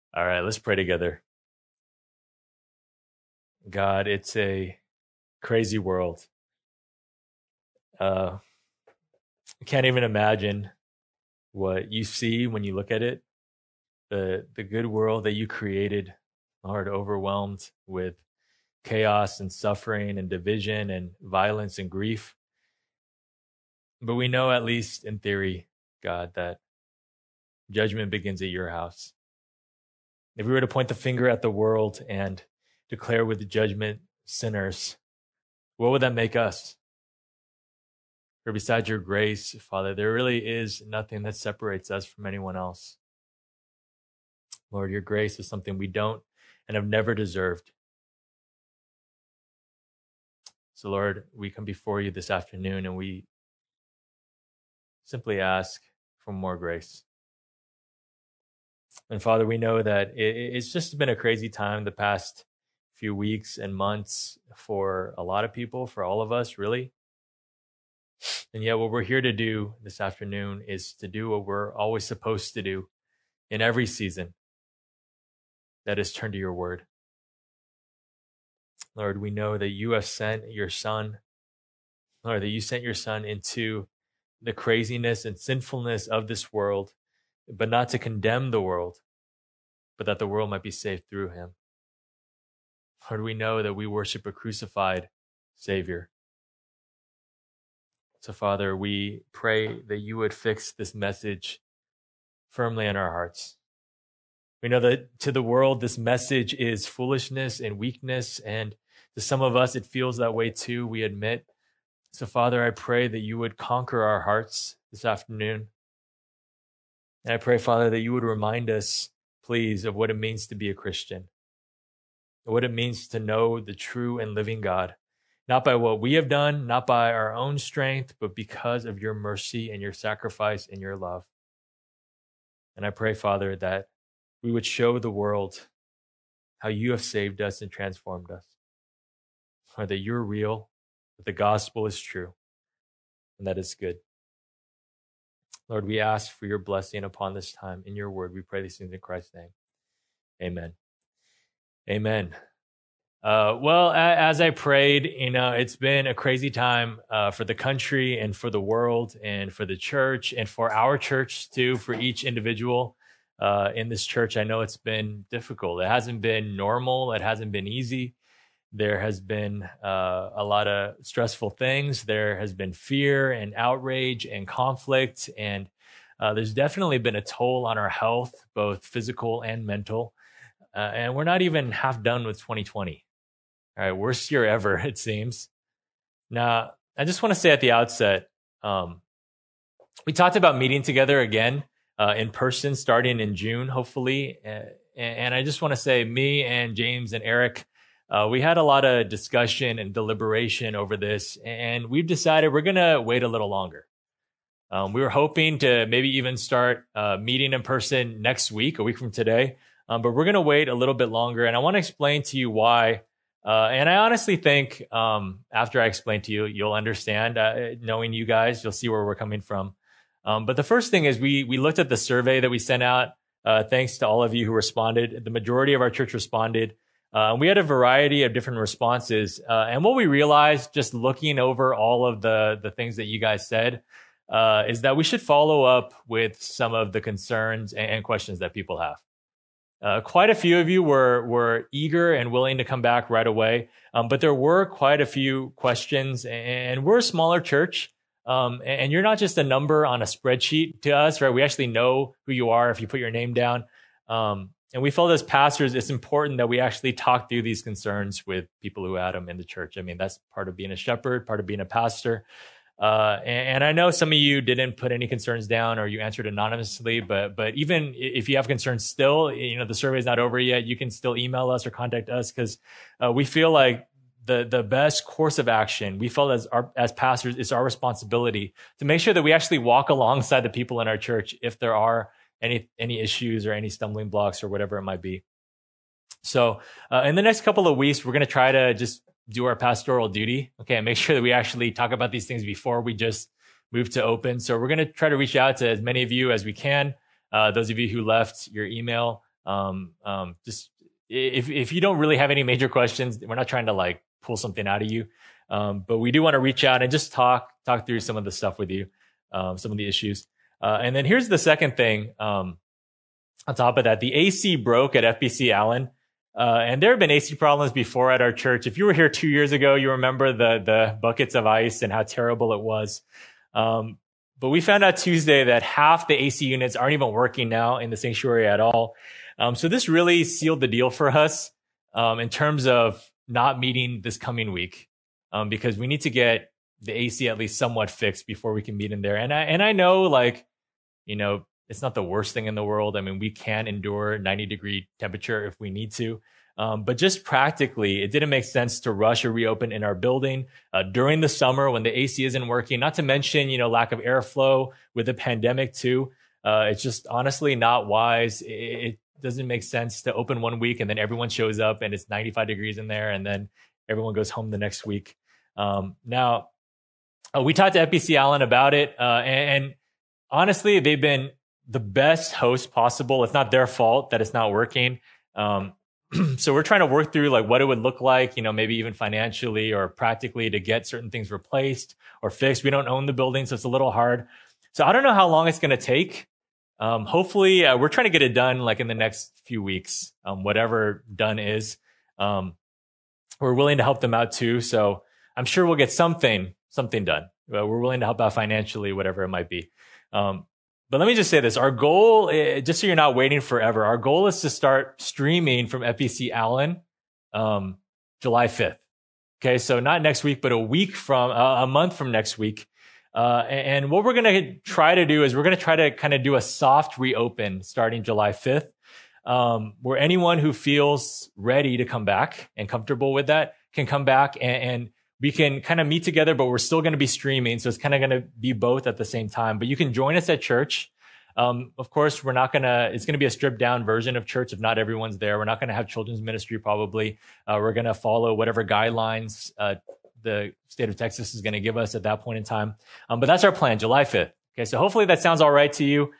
All right, let's pray together. God, it's a crazy world. I can't even imagine what you see when you look at it. The good world that you created, Lord, overwhelmed with chaos and suffering and division and violence and grief. But we know, at least in theory, God, that judgment begins at your house. If we were to point the finger at the world and declare with judgment sinners, what would that make us? For besides your grace, Father, there really is nothing that separates us from anyone else. Lord, your grace is something we don't and have never deserved. So, Lord, we come before you this afternoon and we simply ask for more grace. And Father, we know that it's just been a crazy time the past few weeks and months for a lot of people, for all of us, really. And yet what we're here to do this afternoon is to do what we're always supposed to do in every season. That is, turn to your word. Lord, we know that you have sent your son, Lord, that you sent your son into the craziness and sinfulness of this world, but not to condemn the world, but that the world might be saved through him. Lord, we know that we worship a crucified Savior. So, Father, we pray that you would fix this message firmly in our hearts. We know that to the world, this message is foolishness and weakness, and to some of us, it feels that way too, we admit. So, Father, I pray that you would conquer our hearts this afternoon. And I pray, Father, that you would remind us, please, of what it means to be a Christian, what it means to know the true and living God, not by what we have done, not by our own strength, but because of your mercy and your sacrifice and your love. And I pray, Father, that we would show the world how you have saved us and transformed us, or that you're real, that the gospel is true, and that it's good. Lord, we ask for your blessing upon this time in your word. We pray these things in Christ's name. Amen. Amen. Well, as I prayed, it's been a crazy time for the country and for the world and for the church and for our church too, for each individual in this church. I know it's been difficult. It hasn't been normal. It hasn't been easy. There has been a lot of stressful things. There has been fear and outrage and conflict. And there's definitely been a toll on our health, both physical and mental. And we're not even half done with 2020. All right, worst year ever, it seems. Now, I just want to say at the outset, we talked about meeting together again in person starting in June, hopefully. And I just want to say, me and James and Eric, we had a lot of discussion and deliberation over this, and we've decided we're going to wait a little longer. We were hoping to maybe even start meeting in person next week, a week from today, but we're going to wait a little bit longer, and I want to explain to you why. And I honestly think after I explain to you, you'll understand. Knowing you guys, you'll see where we're coming from. But the first thing is we looked at the survey that we sent out. Thanks to all of you who responded. The majority of our church responded. We had a variety of different responses. And what we realized just looking over all of the things that you guys said is that we should follow up with some of the concerns and questions that people have. Quite a few of you were eager and willing to come back right away, but there were quite a few questions, and we're a smaller church, and you're not just a number on a spreadsheet to us, right? We actually know who you are if you put your name down, and we felt as pastors, it's important that we actually talk through these concerns with people who had them in the church. I mean, that's part of being a shepherd, part of being a pastor. And I know some of you didn't put any concerns down or you answered anonymously, but even if you have concerns still, the survey is not over yet. You can still email us or contact us because we feel like the best course of action, we felt as pastors, it's our responsibility to make sure that we actually walk alongside the people in our church if there are any issues or any stumbling blocks or whatever it might be. So in the next couple of weeks, we're going to try to just do our pastoral duty, okay, and make sure that we actually talk about these things before we just move to open. So we're going to try to reach out to as many of you as we can. Those of you who left your email Just if you don't really have any major questions, we're not trying to like pull something out of you. But we do want to reach out and just talk through some of the stuff with you, some of the issues. And then here's the second thing. On top of that, the AC broke at FBC Allen. And there have been AC problems before at our church. If you were here 2 years ago, you remember the buckets of ice and how terrible it was. But we found out Tuesday that half the AC units aren't even working now in the sanctuary at all. So this really sealed the deal for us in terms of not meeting this coming week, because we need to get the AC at least somewhat fixed before we can meet in there. And I know, like, it's not the worst thing in the world. I mean, we can endure 90-degree temperature if we need to. But just practically, it didn't make sense to rush or reopen in our building during the summer when the AC isn't working, not to mention, lack of airflow with the pandemic too. It's just honestly not wise. It doesn't make sense to open 1 week and then everyone shows up and it's 95 degrees in there and then everyone goes home the next week. Now, we talked to FBC Allen about it, and honestly, they've been the best host possible. It's not their fault that it's not working. So we're trying to work through like what it would look like, maybe even financially or practically to get certain things replaced or fixed. We don't own the building, so it's a little hard. So I don't know how long it's going to take. Hopefully, we're trying to get it done like in the next few weeks, whatever done is. We're willing to help them out too. So I'm sure we'll get something done. We're willing to help out financially, whatever it might be. But let me just say this. Our goal, just so you're not waiting forever, our goal is to start streaming from FBC Allen July 5th. Okay, so not next week, but a month from next week. And what we're going to try to do is we're going to try to kind of do a soft reopen starting July 5th, where anyone who feels ready to come back and comfortable with that can come back and we can kind of meet together, but we're still going to be streaming. So it's kind of going to be both at the same time, but you can join us at church. Of course, it's going to be a stripped down version of church if not everyone's there. We're not going to have children's ministry probably. We're going to follow whatever guidelines the state of Texas is going to give us at that point in time. But that's our plan, July 5th. Okay, so hopefully that sounds all right to you.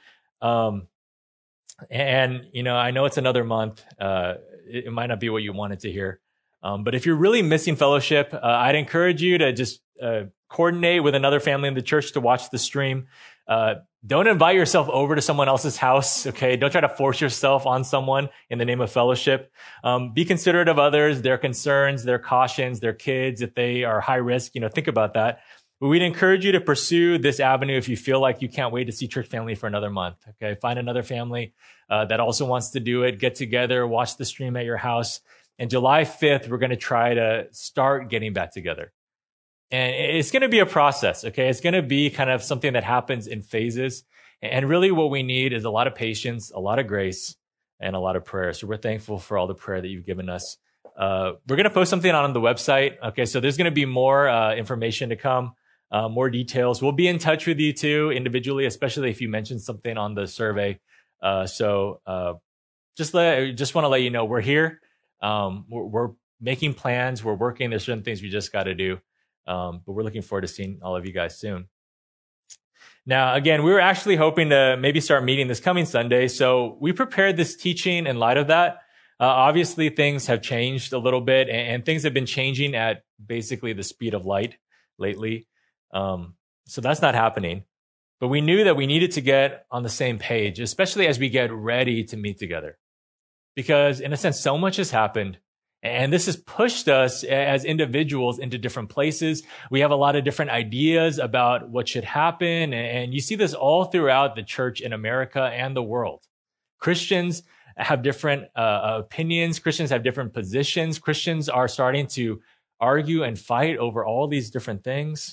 And I know it's another month. It might not be what you wanted to hear. But if you're really missing fellowship, I'd encourage you to just coordinate with another family in the church to watch the stream. Don't invite yourself over to someone else's house, okay? Don't try to force yourself on someone in the name of fellowship. Be considerate of others, their concerns, their cautions, their kids, if they are high risk, think about that. But we'd encourage you to pursue this avenue if you feel like you can't wait to see church family for another month, okay? Find another family that also wants to do it. Get together, watch the stream at your house. And July 5th, we're going to try to start getting back together. And it's going to be a process, okay? It's going to be kind of something that happens in phases. And really what we need is a lot of patience, a lot of grace, and a lot of prayer. So we're thankful for all the prayer that you've given us. We're going to post something on the website, okay? So there's going to be more information to come, more details. We'll be in touch with you too, individually, especially if you mentioned something on the survey. Just want to let you know we're here. We're making plans. We're working. There's certain things we just got to do. But we're looking forward to seeing all of you guys soon. Now, again, we were actually hoping to maybe start meeting this coming Sunday. So we prepared this teaching in light of that. Obviously, things have changed a little bit and things have been changing at basically the speed of light lately. So that's not happening. But we knew that we needed to get on the same page, especially as we get ready to meet together. Because in a sense, so much has happened and this has pushed us as individuals into different places. We have a lot of different ideas about what should happen. And you see this all throughout the church in America and the world. Christians have different opinions. Christians have different positions. Christians are starting to argue and fight over all these different things.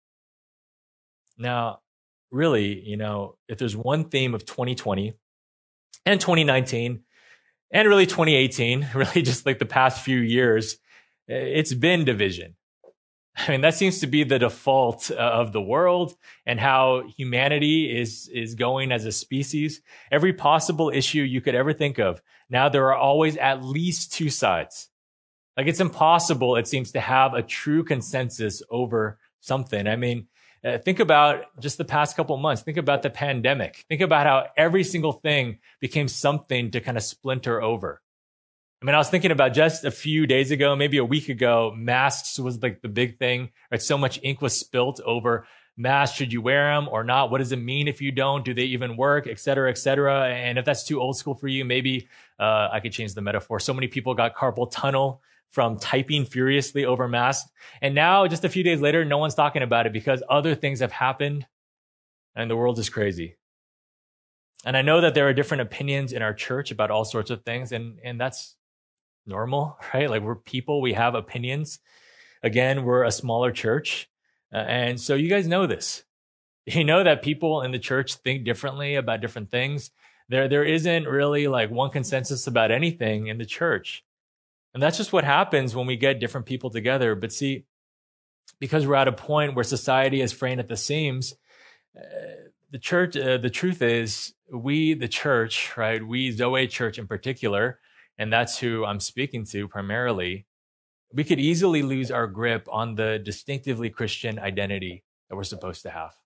Now, really, if there's one theme of 2020 and 2019, and really 2018, really just like the past few years, it's been division. I mean, that seems to be the default of the world and how humanity is going as a species. Every possible issue you could ever think of. Now there are always at least two sides. Like it's impossible, it seems, to have a true consensus over something. I mean, Think about just the past couple of months. Think about the pandemic. Think about how every single thing became something to kind of splinter over. I mean, I was thinking about just a few days ago, maybe a week ago, masks was like the big thing, right? So much ink was spilt over masks. Should you wear them or not? What does it mean if you don't? Do they even work? Et cetera, et cetera. And if that's too old school for you, maybe I could change the metaphor. So many people got carpal tunnel from typing furiously over masks. And now, just a few days later, no one's talking about it because other things have happened and the world is crazy. And I know that there are different opinions in our church about all sorts of things, and that's normal, right? Like, we're people, we have opinions. Again, we're a smaller church. And so you guys know this. You know that people in the church think differently about different things. There isn't really like one consensus about anything in the church. And that's just what happens when we get different people together. But see, because we're at a point where society is fraying at the seams, the truth is, we, the church, right? We, Zoe Church in particular, and that's who I'm speaking to primarily, we could easily lose our grip on the distinctively Christian identity that we're supposed to have.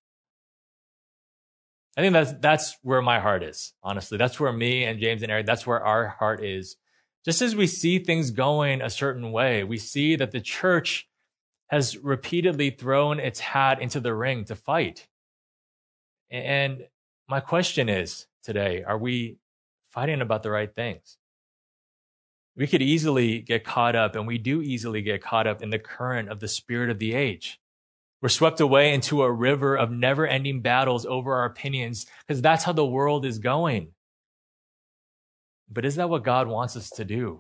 I think that's where my heart is, honestly. That's where me and James and Eric, that's where our heart is. Just as we see things going a certain way, we see that the church has repeatedly thrown its hat into the ring to fight. And my question is today, are we fighting about the right things? We could easily get caught up, and we do easily get caught up in the current of the spirit of the age. We're swept away into a river of never-ending battles over our opinions because that's how the world is going. But is that what God wants us to do?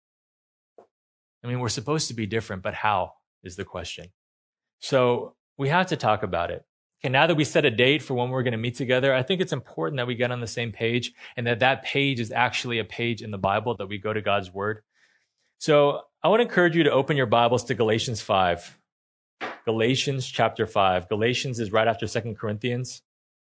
I mean, we're supposed to be different, but how is the question. So we have to talk about it. Okay, now that we set a date for when we're going to meet together, I think it's important that we get on the same page and that page is actually a page in the Bible, that we go to God's word. So I would encourage you to open your Bibles to Galatians 5. Galatians chapter 5. Galatians is right after 2 Corinthians.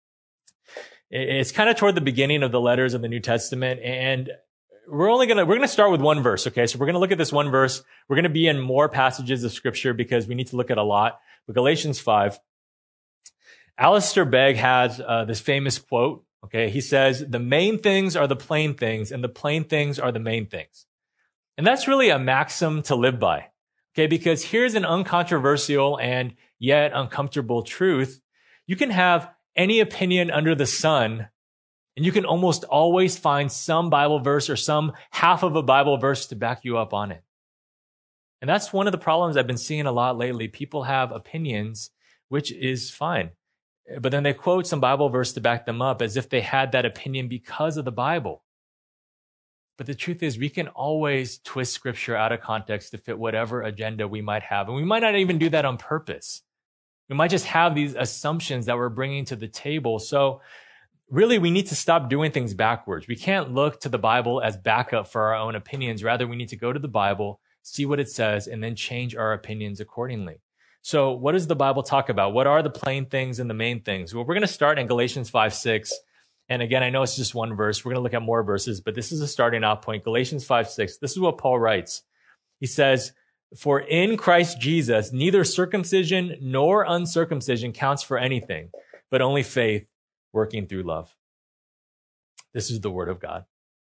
It's kind of toward the beginning of the letters of the New Testament, and we're going to start with one verse, okay? So we're going to look at this one verse. We're going to be in more passages of scripture because we need to look at a lot. But Galatians 5. Alistair Begg has this famous quote, okay? He says, "The main things are the plain things, and the plain things are the main things." And that's really a maxim to live by, okay? Because here's an uncontroversial and yet uncomfortable truth. You can have any opinion under the sun, and you can almost always find some Bible verse or some half of a Bible verse to back you up on it. And that's one of the problems I've been seeing a lot lately. People have opinions, which is fine. But then they quote some Bible verse to back them up as if they had that opinion because of the Bible. But the truth is, we can always twist scripture out of context to fit whatever agenda we might have. And we might not even do that on purpose. We might just have these assumptions that we're bringing to the table. So really, we need to stop doing things backwards. We can't look to the Bible as backup for our own opinions. Rather, we need to go to the Bible, see what it says, and then change our opinions accordingly. So what does the Bible talk about? What are the plain things and the main things? Well, we're going to start in Galatians 5:6. And again, I know it's just one verse. We're going to look at more verses, but this is a starting off point. Galatians 5:6. This is what Paul writes. He says, "For in Christ Jesus, neither circumcision nor uncircumcision counts for anything, but only faith working through love." This is the word of God.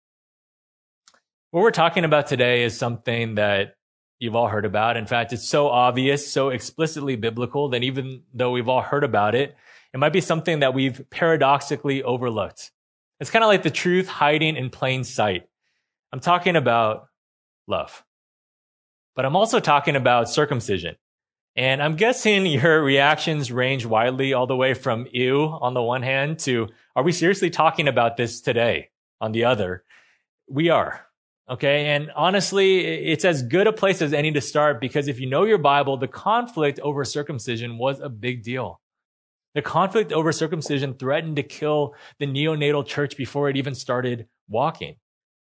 What we're talking about today is something that you've all heard about. In fact, it's so obvious, so explicitly biblical that even though we've all heard about it, it might be something that we've paradoxically overlooked. It's kind of like the truth hiding in plain sight. I'm talking about love. But I'm also talking about circumcision. And I'm guessing your reactions range widely, all the way from ew on the one hand to, are we seriously talking about this today on the other? We are. Okay. And honestly, it's as good a place as any to start, because if you know your Bible, the conflict over circumcision was a big deal. The conflict over circumcision threatened to kill the neonatal church before it even started walking.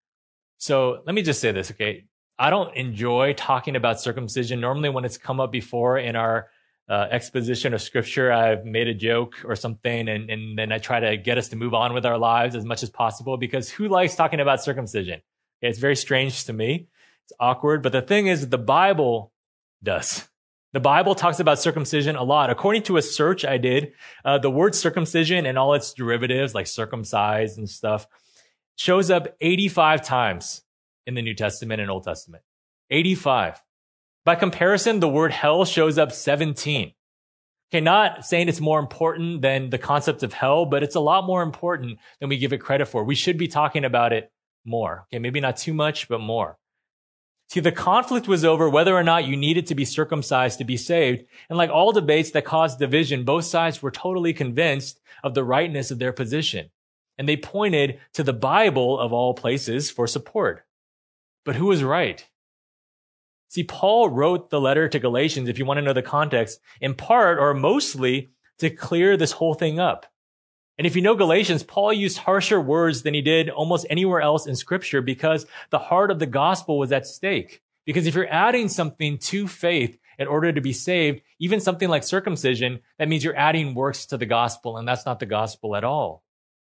So let me just say this, okay? I don't enjoy talking about circumcision. Normally when it's come up before in our exposition of scripture, I've made a joke or something, and then I try to get us to move on with our lives as much as possible, because who likes talking about circumcision? Okay, it's very strange to me. It's awkward. But the thing is, the Bible does. The Bible talks about circumcision a lot. According to a search I did, the word circumcision and all its derivatives like circumcised and stuff shows up 85 times in the New Testament and Old Testament. 85. By comparison, the word hell shows up 17. Okay, not saying it's more important than the concept of hell, but it's a lot more important than we give it credit for. We should be talking about it more. Okay, maybe not too much, but more. See, the conflict was over whether or not you needed to be circumcised to be saved. And like all debates that caused division, both sides were totally convinced of the rightness of their position. And they pointed to the Bible of all places for support. But who was right? See, Paul wrote the letter to Galatians, if you want to know the context, in part or mostly to clear this whole thing up. And if you know Galatians, Paul used harsher words than he did almost anywhere else in Scripture because the heart of the gospel was at stake. Because if you're adding something to faith in order to be saved, even something like circumcision, that means you're adding works to the gospel, and that's not the gospel at all.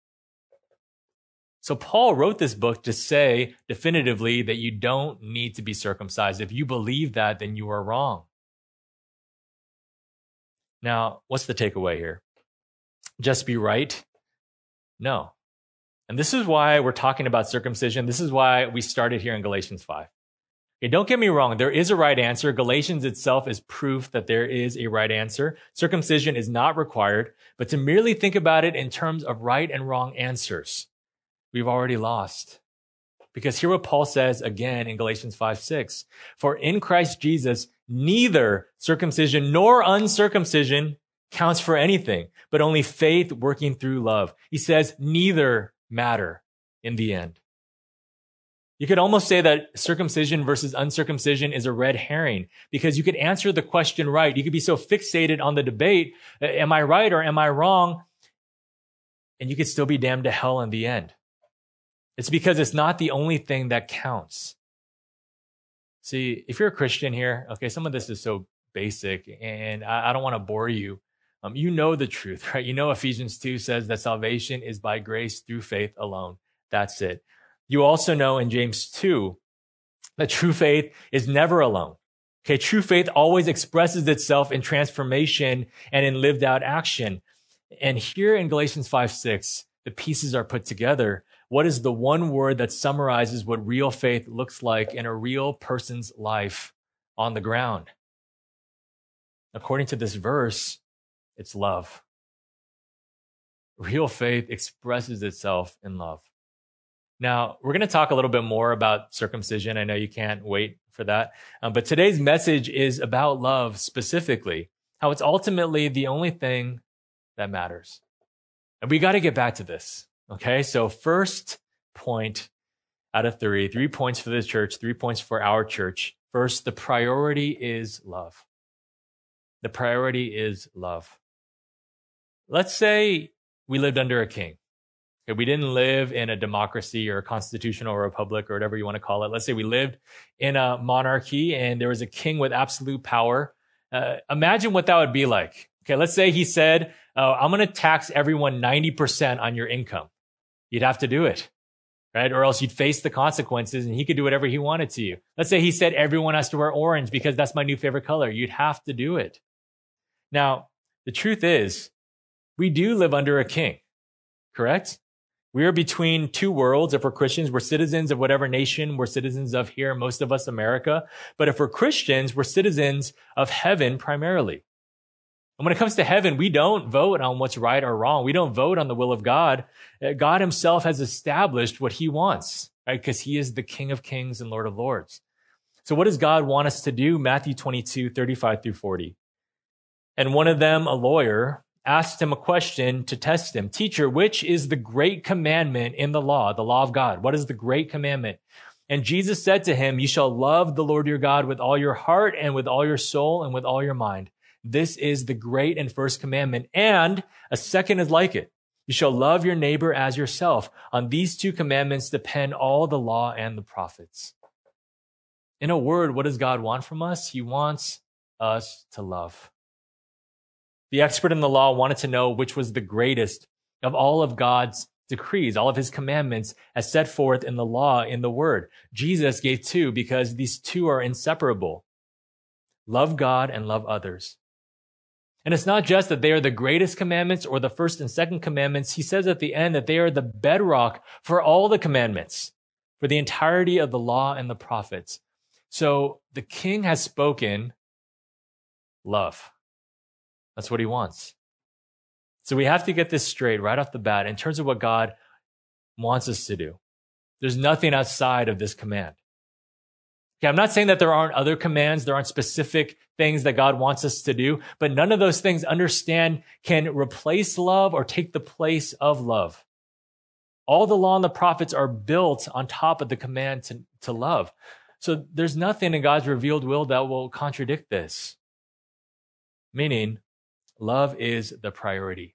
So Paul wrote this book to say definitively that you don't need to be circumcised. If you believe that, then you are wrong. Now, what's the takeaway here? Just be right? No. And this is why we're talking about circumcision. This is why we started here in Galatians 5. Okay, don't get me wrong. There is a right answer. Galatians itself is proof that there is a right answer. Circumcision is not required, but to merely think about it in terms of right and wrong answers, we've already lost. Because hear what Paul says again in Galatians 5:6. For in Christ Jesus, neither circumcision nor uncircumcision counts for anything, but only faith working through love. He says neither matter in the end. You could almost say that circumcision versus uncircumcision is a red herring because you could answer the question right. You could be so fixated on the debate, am I right or am I wrong? And you could still be damned to hell in the end. It's because it's not the only thing that counts. See, if you're a Christian here, okay, some of this is so basic and I don't want to bore you. You know the truth, right? You know Ephesians 2 says that salvation is by grace through faith alone. That's it. You also know in James 2 that true faith is never alone. Okay, true faith always expresses itself in transformation and in lived out action. And here in Galatians 5:6, the pieces are put together. What is the one word that summarizes what real faith looks like in a real person's life on the ground? According to this verse, it's love. Real faith expresses itself in love. Now, we're going to talk a little bit more about circumcision. I know you can't wait for that. But today's message is about love specifically, how it's ultimately the only thing that matters. And we got to get back to this. Okay, so first point out of 3 points for the church, 3 points for our church. First, the priority is love. The priority is love. Let's say we lived under a king. Okay, we didn't live in a democracy or a constitutional republic or whatever you want to call it. Let's say we lived in a monarchy and there was a king with absolute power. Imagine what that would be like. Okay, let's say he said, I'm going to tax everyone 90% on your income. You'd have to do it, right? Or else you'd face the consequences and he could do whatever he wanted to you. Let's say he said everyone has to wear orange because that's my new favorite color. You'd have to do it. Now, the truth is, we do live under a king, correct? We are between two worlds. If we're Christians, we're citizens of whatever nation we're citizens of here, most of us America. But if we're Christians, we're citizens of heaven primarily. And when it comes to heaven, we don't vote on what's right or wrong. We don't vote on the will of God. God himself has established what he wants, right? Because he is the King of Kings and Lord of Lords. So what does God want us to do? Matthew 22:35-40. And one of them, a lawyer, asked him a question to test him. Teacher, which is the great commandment in the law of God? What is the great commandment? And Jesus said to him, you shall love the Lord your God with all your heart and with all your soul and with all your mind. This is the great and first commandment. And a second is like it. You shall love your neighbor as yourself. On these two commandments depend all the law and the prophets. In a word, what does God want from us? He wants us to love. The expert in the law wanted to know which was the greatest of all of God's decrees, all of his commandments as set forth in the law, in the word. Jesus gave two because these two are inseparable. Love God and love others. And it's not just that they are the greatest commandments or the first and second commandments. He says at the end that they are the bedrock for all the commandments, for the entirety of the law and the prophets. So the king has spoken love. That's what he wants. So we have to get this straight right off the bat in terms of what God wants us to do. There's nothing outside of this command. Okay, I'm not saying that there aren't other commands, there aren't specific things that God wants us to do, but none of those things, understand, can replace love or take the place of love. All the law and the prophets are built on top of the command to love. So there's nothing in God's revealed will that will contradict this. Meaning, love is the priority.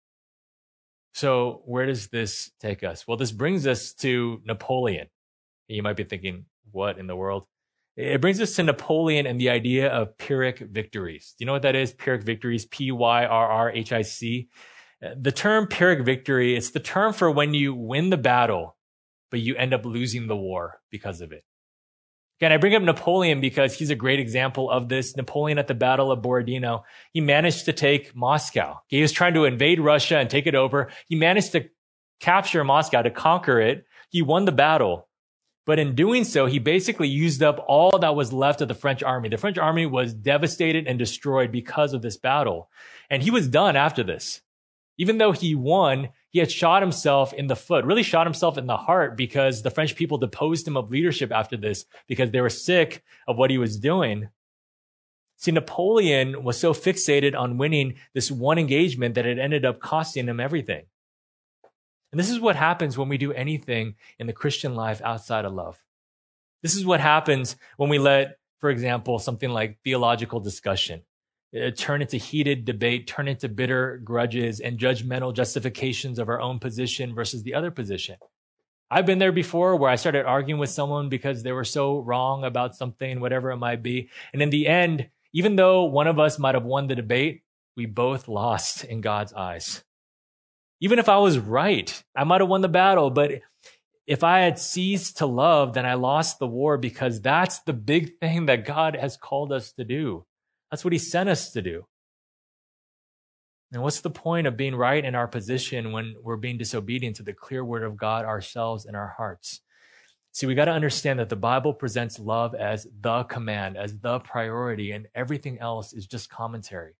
So where does this take us? Well, this brings us to Napoleon. You might be thinking, what in the world? It brings us to Napoleon and the idea of Pyrrhic victories. Do you know what that is? Pyrrhic victories, Pyrrhic. The term Pyrrhic victory, it's the term for when you win the battle, but you end up losing the war because of it. Again, I bring up Napoleon because he's a great example of this. Napoleon at the Battle of Borodino, he managed to take Moscow. He was trying to invade Russia and take it over. He managed to capture Moscow, to conquer it. He won the battle. But in doing so, he basically used up all that was left of the French army. The French army was devastated and destroyed because of this battle. And he was done after this. Even though he won, he had shot himself in the foot, really shot himself in the heart, because the French people deposed him of leadership after this because they were sick of what he was doing. See, Napoleon was so fixated on winning this one engagement that it ended up costing him everything. And this is what happens when we do anything in the Christian life outside of love. This is what happens when we let, for example, something like theological discussion turn into heated debate, turn into bitter grudges and judgmental justifications of our own position versus the other position. I've been there before where I started arguing with someone because they were so wrong about something, whatever it might be. And in the end, even though one of us might have won the debate, we both lost in God's eyes. Even if I was right, I might have won the battle, but if I had ceased to love, then I lost the war, because that's the big thing that God has called us to do. That's what he sent us to do. And what's the point of being right in our position when we're being disobedient to the clear word of God ourselves in our hearts? See, we got to understand that the Bible presents love as the command, as the priority, and everything else is just commentary.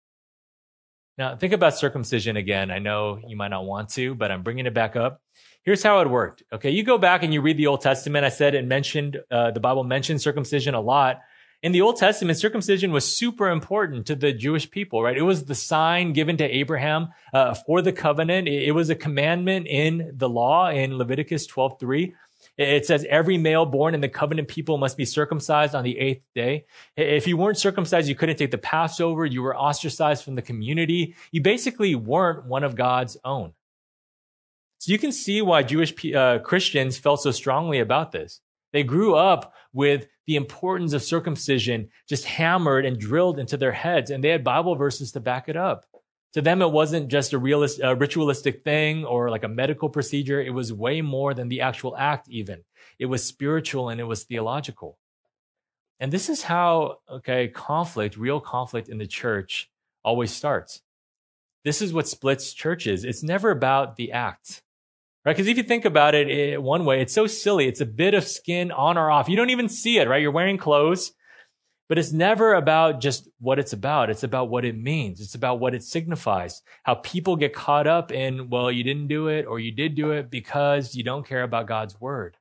Now, think about circumcision again. I know you might not want to, but I'm bringing it back up. Here's how it worked. Okay, you go back and you read the Old Testament. I said the Bible mentioned circumcision a lot. In the Old Testament, circumcision was super important to the Jewish people, right? It was the sign given to Abraham for the covenant. It was a commandment in the law in Leviticus 12:3. It says every male born in the covenant people must be circumcised on the 8th day. If you weren't circumcised, you couldn't take the Passover. You were ostracized from the community. You basically weren't one of God's own. So you can see why Jewish Christians felt so strongly about this. They grew up with the importance of circumcision just hammered and drilled into their heads, and they had Bible verses to back it up. To them, it wasn't just a ritualistic thing or like a medical procedure. It was way more than the actual act even. It was spiritual and it was theological. And this is how, real conflict in the church always starts. This is what splits churches. It's never about the act. Right? Because if you think about it one way, it's so silly. It's a bit of skin on or off. You don't even see it, right? You're wearing clothes, but it's never about just what it's about. It's about what it means. It's about what it signifies. How people get caught up in, well, you didn't do it or you did do it because you don't care about God's word.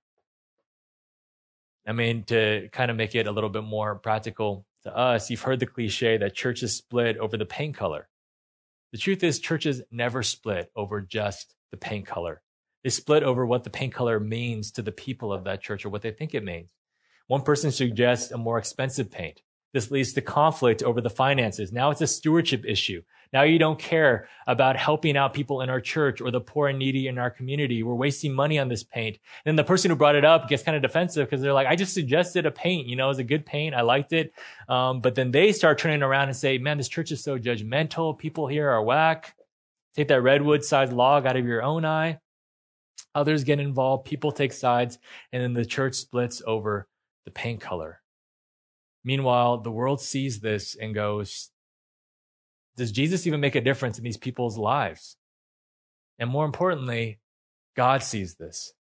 I mean, to kind of make it a little bit more practical to us, you've heard the cliche that churches split over the paint color. The truth is, churches never split over just the paint color. They split over what the paint color means to the people of that church or what they think it means. One person suggests a more expensive paint. This leads to conflict over the finances. Now it's a stewardship issue. Now you don't care about helping out people in our church or the poor and needy in our community. We're wasting money on this paint. And then the person who brought it up gets kind of defensive because they're like, I just suggested a paint, it was a good paint. I liked it. But then they start turning around and say, man, this church is so judgmental. People here are whack. Take that redwood-sized log out of your own eye. Others get involved. People take sides. And then the church splits over the paint color. Meanwhile, the world sees this and goes, does Jesus even make a difference in these people's lives? And more importantly, God sees this.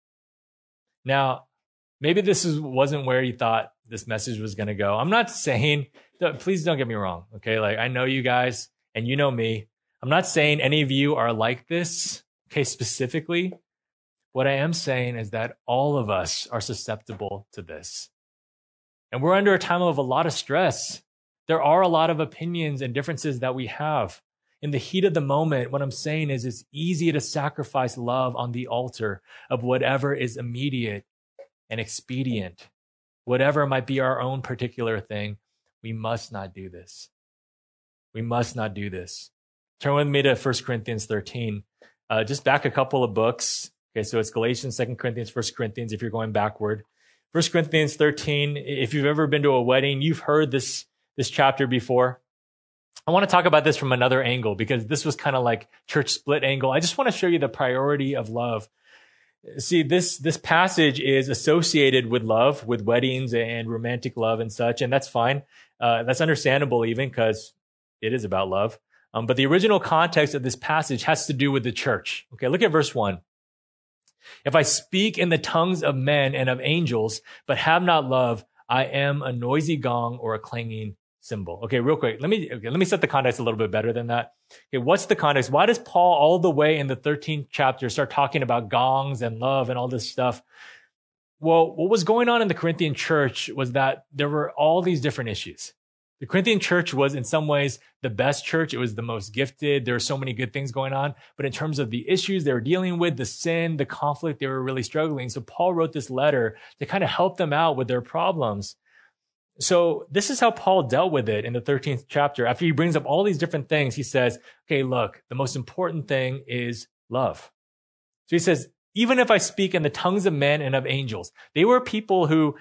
Now, maybe wasn't where you thought this message was going to go. I'm not saying, please don't get me wrong, okay? Like, I know you guys and you know me. I'm not saying any of you are like this, okay, specifically. What I am saying is that all of us are susceptible to this. And we're under a time of a lot of stress. There are a lot of opinions and differences that we have. In the heat of the moment, what I'm saying is it's easy to sacrifice love on the altar of whatever is immediate and expedient. Whatever might be our own particular thing, we must not do this. We must not do this. Turn with me to 1 Corinthians 13. Just back a couple of books. Okay, so it's Galatians, 2 Corinthians, 1 Corinthians, if you're going backward. 1 Corinthians 13, if you've ever been to a wedding, you've heard this chapter before. I want to talk about this from another angle because this was kind of like church split angle. I just want to show you the priority of love. See, this passage is associated with love, with weddings and romantic love and such, and that's fine. That's understandable even because it is about love. But the original context of this passage has to do with the church. Okay, look at verse 1. If I speak in the tongues of men and of angels, but have not love, I am a noisy gong or a clanging cymbal. Okay, real quick. Let me set the context a little bit better than that. Okay, what's the context? Why does Paul all the way in the 13th chapter start talking about gongs and love and all this stuff? Well, what was going on in the Corinthian church was that there were all these different issues. The Corinthian church was in some ways the best church. It was the most gifted. There were so many good things going on. But in terms of the issues they were dealing with, the sin, the conflict, they were really struggling. So Paul wrote this letter to kind of help them out with their problems. So this is how Paul dealt with it in the 13th chapter. After he brings up all these different things, he says, okay, look, the most important thing is love. So he says, even if I speak in the tongues of men and of angels, they were people who,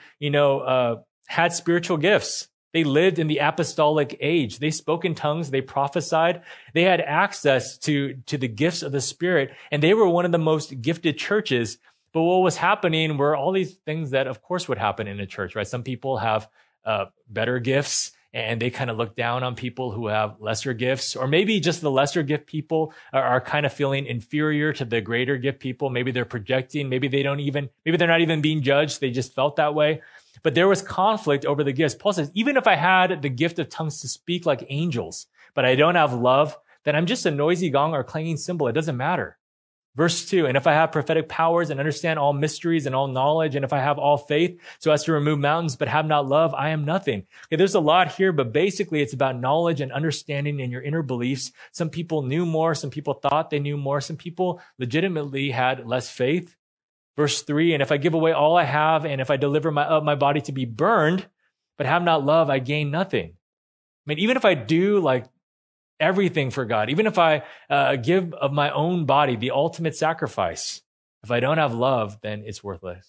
had spiritual gifts. They lived in the apostolic age. They spoke in tongues. They prophesied. They had access to the gifts of the Spirit. And they were one of the most gifted churches. But what was happening were all these things that, of course, would happen in a church, right? Some people have better gifts and they kind of look down on people who have lesser gifts. Or maybe just the lesser gift people are kind of feeling inferior to the greater gift people. Maybe they're projecting. Maybe they're not even being judged. They just felt that way. But there was conflict over the gifts. Paul says, even if I had the gift of tongues to speak like angels, but I don't have love, then I'm just a noisy gong or clanging cymbal. It doesn't matter. Verse 2, and if I have prophetic powers and understand all mysteries and all knowledge, and if I have all faith so as to remove mountains but have not love, I am nothing. Okay, there's a lot here, but basically it's about knowledge and understanding in your inner beliefs. Some people knew more. Some people thought they knew more. Some people legitimately had less faith. Verse 3, and if I give away all I have, and if I deliver my body to be burned, but have not love, I gain nothing. I mean, even if I do like everything for God, even if I give of my own body, the ultimate sacrifice, if I don't have love, then it's worthless.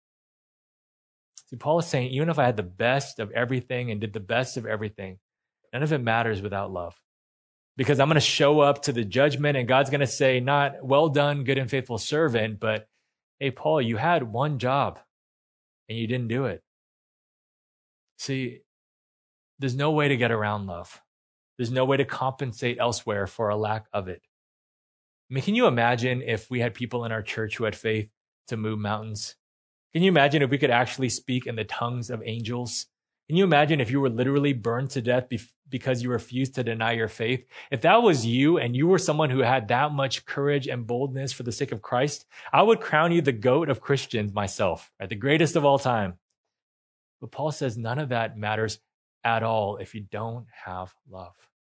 See, Paul is saying, even if I had the best of everything and did the best of everything, none of it matters without love. Because I'm going to show up to the judgment and God's going to say, not well done, good and faithful servant, but hey, Paul, you had one job and you didn't do it. See, there's no way to get around love. There's no way to compensate elsewhere for a lack of it. I mean, can you imagine if we had people in our church who had faith to move mountains? Can you imagine if we could actually speak in the tongues of angels? Can you imagine if you were literally burned to death because you refused to deny your faith? If that was you and you were someone who had that much courage and boldness for the sake of Christ, I would crown you the GOAT of Christians myself, right? The greatest of all time. But Paul says none of that matters at all if you don't have love.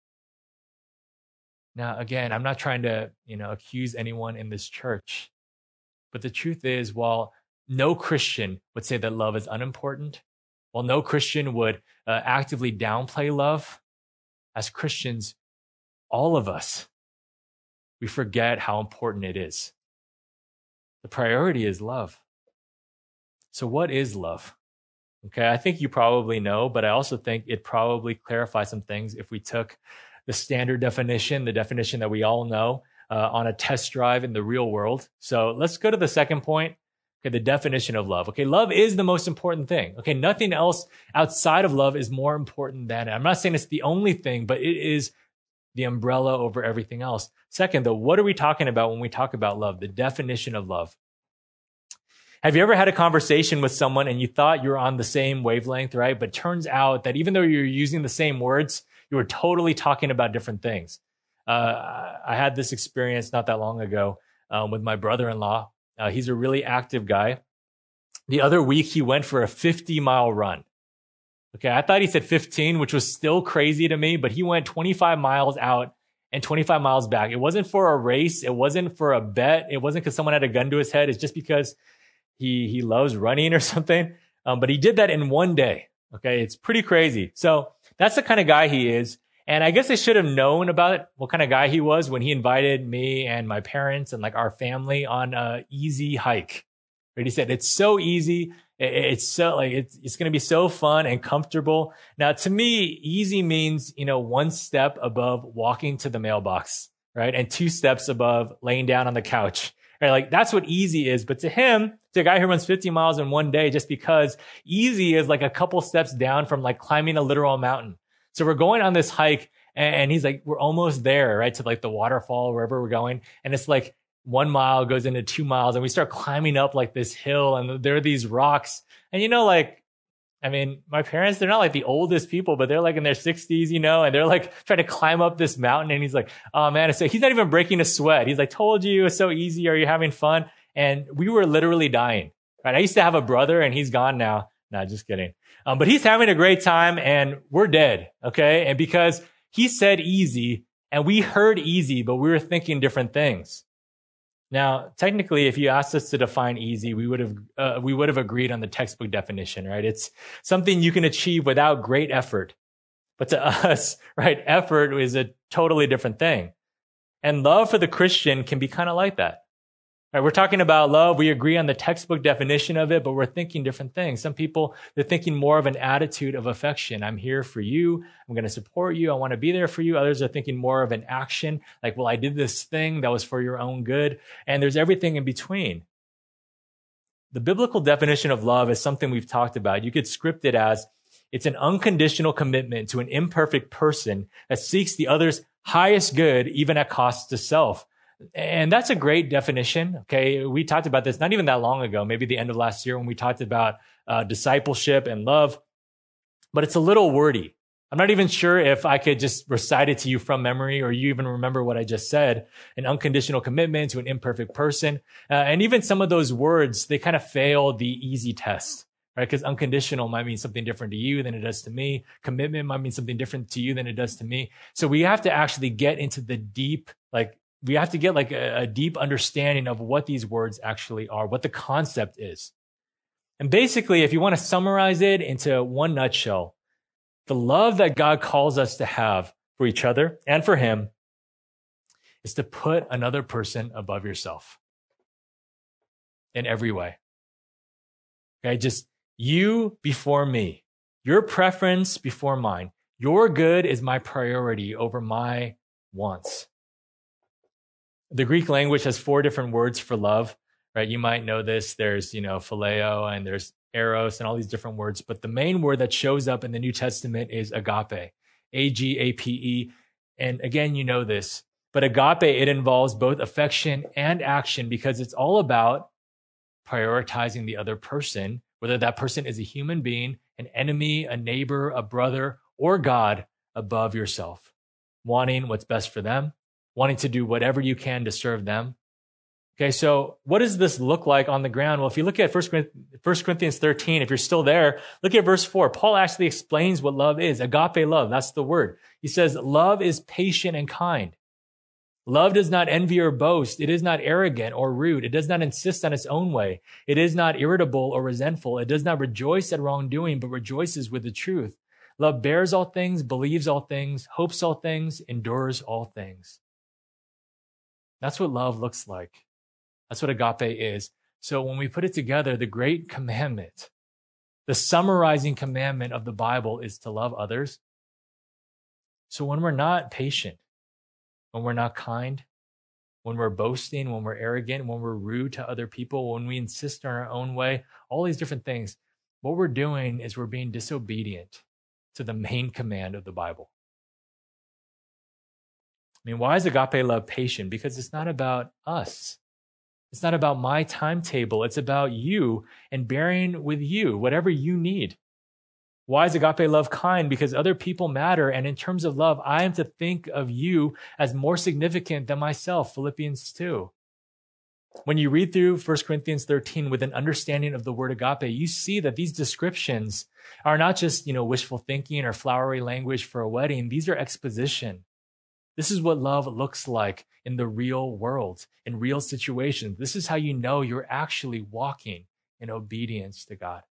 Now, again, I'm not trying to, accuse anyone in this church. But the truth is, while no Christian would say that love is unimportant, while no Christian would actively downplay love, as Christians, all of us, we forget how important it is. The priority is love. So what is love? Okay, I think you probably know, but I also think it probably clarifies some things if we took the standard definition, the definition that we all know, on a test drive in the real world. So let's go to the second point, Okay, the definition of love. Okay, love is the most important thing. Okay, nothing else outside of love is more important than it. I'm not saying it's the only thing, but it is the umbrella over everything else. Second, though, what are we talking about when we talk about love? The definition of love. Have you ever had a conversation with someone and you thought you were on the same wavelength, right? But turns out that even though you're using the same words, you were totally talking about different things. I had this experience not that long ago with my brother-in-law. He's a really active guy. The other week, he went for a 50-mile run. Okay, I thought he said 15, which was still crazy to me, but he went 25 miles out and 25 miles back. It wasn't for a race. It wasn't for a bet. It wasn't because someone had a gun to his head. It's just because he loves running or something. But he did that in one day. Okay, it's pretty crazy. So that's the kind of guy he is. And I guess I should have known about what kind of guy he was when he invited me and my parents and like our family on a easy hike. Right? He said, it's so easy. It's so like, it's going to be so fun and comfortable. Now, to me, easy means, one step above walking to the mailbox, right? And 2 steps above laying down on the couch, right? Like that's what easy is. But to him, to a guy who runs 50 miles in one day, just because easy is like a couple steps down from like climbing a literal mountain. So we're going on this hike and he's like, we're almost there, right? To like the waterfall, wherever we're going. And it's like 1 mile goes into 2 miles and we start climbing up like this hill and there are these rocks. And my parents, they're not like the oldest people, but they're like in their 60s, and they're like trying to climb up this mountain. And he's like, oh man, so he's not even breaking a sweat. He's like, told you it's so easy. Are you having fun? And we were literally dying, right? I used to have a brother and he's gone now. Nah, just kidding. But he's having a great time and we're dead. Okay. And because he said easy and we heard easy, but we were thinking different things. Now, technically, if you asked us to define easy, we would have agreed on the textbook definition, right? It's something you can achieve without great effort. But to us, right, effort is a totally different thing. And love for the Christian can be kind of like that. Right, we're talking about love. We agree on the textbook definition of it, but we're thinking different things. Some people, they're thinking more of an attitude of affection. I'm here for you. I'm going to support you. I want to be there for you. Others are thinking more of an action, like, well, I did this thing that was for your own good. And there's everything in between. The biblical definition of love is something we've talked about. You could script it as it's an unconditional commitment to an imperfect person that seeks the other's highest good, even at cost to self. And that's a great definition. Okay. We talked about this not even that long ago, maybe the end of last year when we talked about discipleship and love, but it's a little wordy. I'm not even sure if I could just recite it to you from memory or you even remember what I just said, an unconditional commitment to an imperfect person. And even some of those words, they kind of fail the easy test, right? Because unconditional might mean something different to you than it does to me. Commitment might mean something different to you than it does to me. So we have to actually get into the deep, we have to get like a deep understanding of what these words actually are, what the concept is. And basically, if you want to summarize it into one nutshell, the love that God calls us to have for each other and for him is to put another person above yourself in every way. Okay, just you before me, your preference before mine. Your good is my priority over my wants. The Greek language has 4 different words for love, right? You might know this. There's, phileo and there's eros and all these different words. But the main word that shows up in the New Testament is agape, A-G-A-P-E. And again, you know this, but agape, it involves both affection and action because it's all about prioritizing the other person, whether that person is a human being, an enemy, a neighbor, a brother, or God above yourself, wanting what's best for them, wanting to do whatever you can to serve them. Okay, so what does this look like on the ground? Well, if you look at 1 Corinthians 13, if you're still there, look at verse 4. Paul actually explains what love is. Agape love, that's the word. He says, love is patient and kind. Love does not envy or boast. It is not arrogant or rude. It does not insist on its own way. It is not irritable or resentful. It does not rejoice at wrongdoing, but rejoices with the truth. Love bears all things, believes all things, hopes all things, endures all things. That's what love looks like. That's what agape is. So when we put it together, the great commandment, the summarizing commandment of the Bible is to love others. So when we're not patient, when we're not kind, when we're boasting, when we're arrogant, when we're rude to other people, when we insist on our own way, all these different things, what we're doing is we're being disobedient to the main command of the Bible. I mean, why is agape love patient? Because it's not about us. It's not about my timetable. It's about you and bearing with you, whatever you need. Why is agape love kind? Because other people matter. And in terms of love, I am to think of you as more significant than myself, Philippians 2. When you read through 1 Corinthians 13 with an understanding of the word agape, you see that these descriptions are not just, wishful thinking or flowery language for a wedding. These are exposition. This is what love looks like in the real world, in real situations. This is how you know you're actually walking in obedience to God.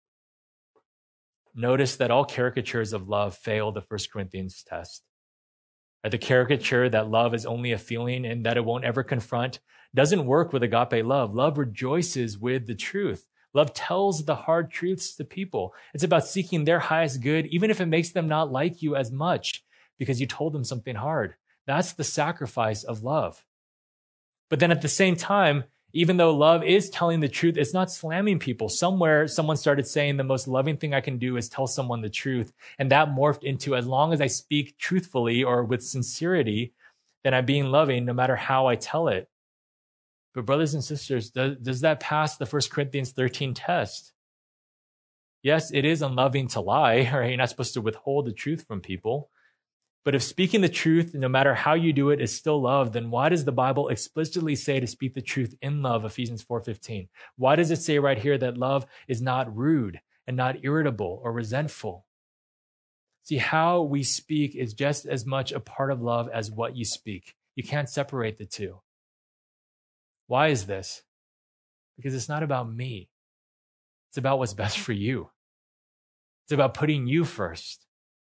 Notice that all caricatures of love fail the 1 Corinthians test. The caricature that love is only a feeling and that it won't ever confront doesn't work with agape love. Love rejoices with the truth. Love tells the hard truths to people. It's about seeking their highest good, even if it makes them not like you as much because you told them something hard. That's the sacrifice of love. But then at the same time, even though love is telling the truth, it's not slamming people. Somewhere, someone started saying the most loving thing I can do is tell someone the truth. And that morphed into, as long as I speak truthfully or with sincerity, then I'm being loving no matter how I tell it. But brothers and sisters, does that pass the 1 Corinthians 13 test? Yes, it is unloving to lie, right? You're not supposed to withhold the truth from people. But if speaking the truth, no matter how you do it, is still love, then why does the Bible explicitly say to speak the truth in love, Ephesians 4:15? Why does it say right here that love is not rude and not irritable or resentful? See, how we speak is just as much a part of love as what you speak. You can't separate the two. Why is this? Because it's not about me. It's about what's best for you. It's about putting you first.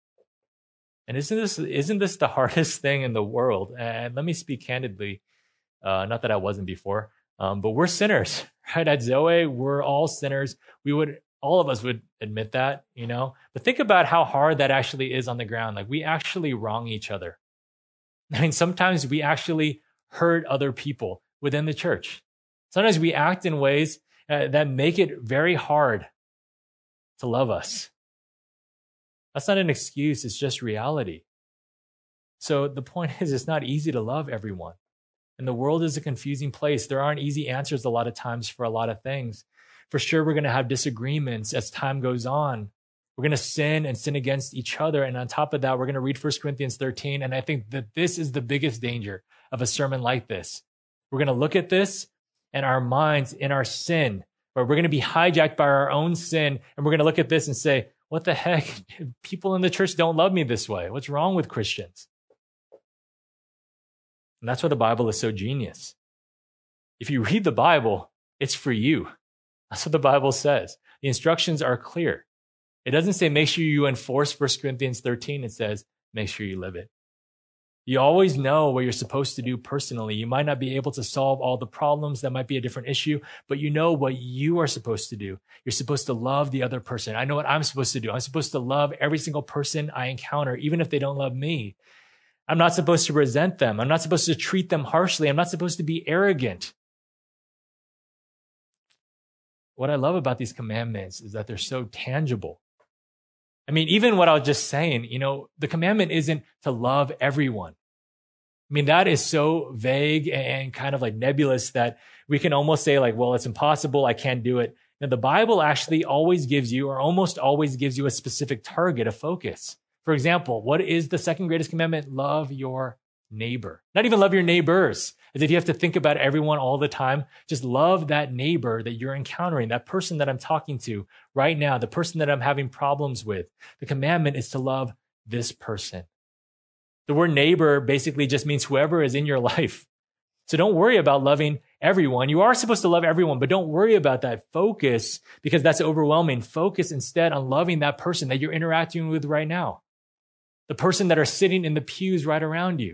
And isn't this the hardest thing in the world? And let me speak candidly, not that I wasn't before, but we're sinners, right? At Zoe, we're all sinners. All of us would admit that, But think about how hard that actually is on the ground. Like, we actually wrong each other. I mean, sometimes we actually hurt other people within the church. Sometimes we act in ways that make it very hard to love us. That's not an excuse, it's just reality. So the point is, it's not easy to love everyone. And the world is a confusing place. There aren't easy answers a lot of times for a lot of things. For sure, we're going to have disagreements as time goes on. We're going to sin and sin against each other. And on top of that, we're going to read 1 Corinthians 13. And I think that this is the biggest danger of a sermon like this. We're going to look at this and our minds in our sin, or we're going to be hijacked by our own sin. And we're going to look at this and say, what the heck? People in the church don't love me this way. What's wrong with Christians? And that's why the Bible is so genius. If you read the Bible, it's for you. That's what the Bible says. The instructions are clear. It doesn't say make sure you enforce 1 Corinthians 13. It says make sure you live it. You always know what you're supposed to do personally. You might not be able to solve all the problems. That might be a different issue, but you know what you are supposed to do. You're supposed to love the other person. I know what I'm supposed to do. I'm supposed to love every single person I encounter, even if they don't love me. I'm not supposed to resent them. I'm not supposed to treat them harshly. I'm not supposed to be arrogant. What I love about these commandments is that they're so tangible. I mean, even what I was just saying, the commandment isn't to love everyone. I mean, that is so vague and kind of like nebulous that we can almost say like, well, it's impossible. I can't do it. Now, the Bible actually always gives you, or almost always gives you, a specific target, a focus. For example, what is the second greatest commandment? Love your neighbor. Not even love your neighbors, as if you have to think about everyone all the time. Just love that neighbor that you're encountering, that person that I'm talking to right now, the person that I'm having problems with. The commandment is to love this person. The word neighbor basically just means whoever is in your life. So don't worry about loving everyone. You are supposed to love everyone, but don't worry about that. Focus, because that's overwhelming. Focus instead on loving that person that you're interacting with right now. The person that are sitting in the pews right around you.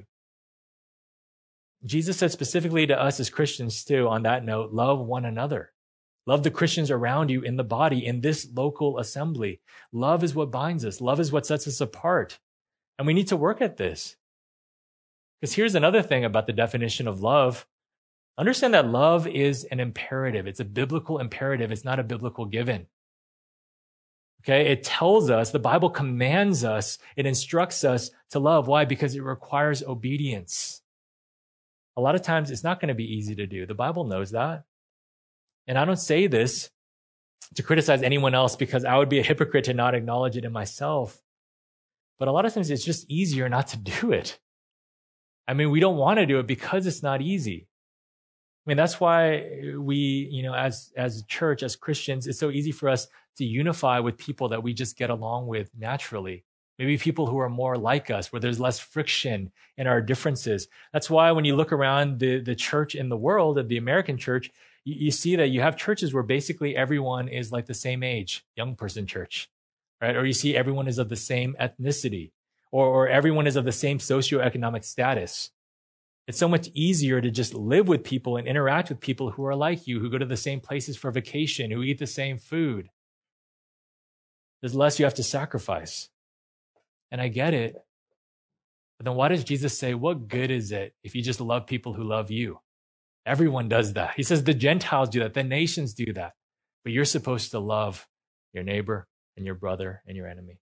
Jesus said specifically to us as Christians too, on that note, love one another. Love the Christians around you in the body, in this local assembly. Love is what binds us. Love is what sets us apart. And we need to work at this. Because here's another thing about the definition of love. Understand that love is an imperative. It's a biblical imperative. It's not a biblical given. Okay, it tells us, the Bible commands us, it instructs us to love. Why? Because it requires obedience. A lot of times it's not going to be easy to do. The Bible knows that. And I don't say this to criticize anyone else because I would be a hypocrite to not acknowledge it in myself. But a lot of times it's just easier not to do it. I mean, we don't want to do it because it's not easy. I mean, that's why we, as a church, as Christians, it's so easy for us to unify with people that we just get along with naturally. Maybe people who are more like us, where there's less friction in our differences. That's why when you look around the church in the world, the American church, you see that you have churches where basically everyone is like the same age, young person church, right? Or you see everyone is of the same ethnicity, or everyone is of the same socioeconomic status. It's so much easier to just live with people and interact with people who are like you, who go to the same places for vacation, who eat the same food. There's less you have to sacrifice. And I get it. But then why does Jesus say, what good is it if you just love people who love you? Everyone does that. He says the Gentiles do that. The nations do that. But you're supposed to love your neighbor and your brother and your enemy.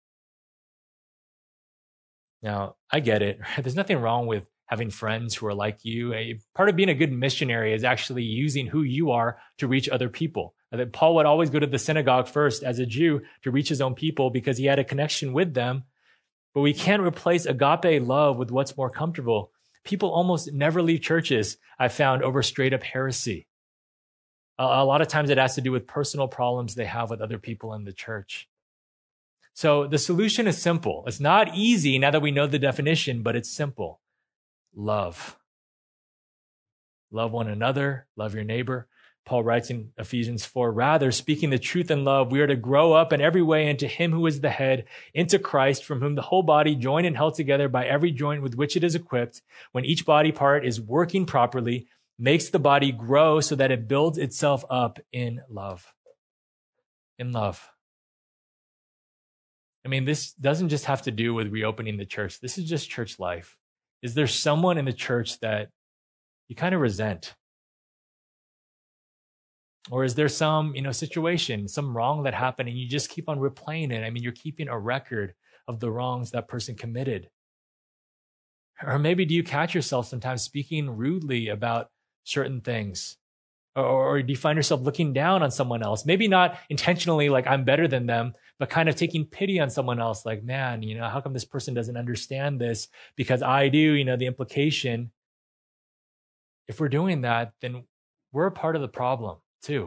Now, I get it. There's nothing wrong with having friends who are like you. Part of being a good missionary is actually using who you are to reach other people. That Paul would always go to the synagogue first as a Jew to reach his own people because he had a connection with them. But we can't replace agape love with what's more comfortable. People almost never leave churches, I've found, over straight up heresy. A lot of times it has to do with personal problems they have with other people in the church. So the solution is simple. It's not easy now that we know the definition, but it's simple. Love. Love one another. Love your neighbor. Paul writes in Ephesians 4, rather, speaking the truth in love, we are to grow up in every way into him who is the head, into Christ, from whom the whole body, joined and held together by every joint with which it is equipped, when each body part is working properly, makes the body grow so that it builds itself up in love. In love. I mean, this doesn't just have to do with reopening the church. This is just church life. Is there someone in the church that you kind of resent? Or is there some, situation, some wrong that happened and you just keep on replaying it? I mean, you're keeping a record of the wrongs that person committed. Or maybe do you catch yourself sometimes speaking rudely about certain things? Or do you find yourself looking down on someone else? Maybe not intentionally like I'm better than them, but kind of taking pity on someone else. Like, man, how come this person doesn't understand this? Because I do, the implication. If we're doing that, then we're a part of the problem too.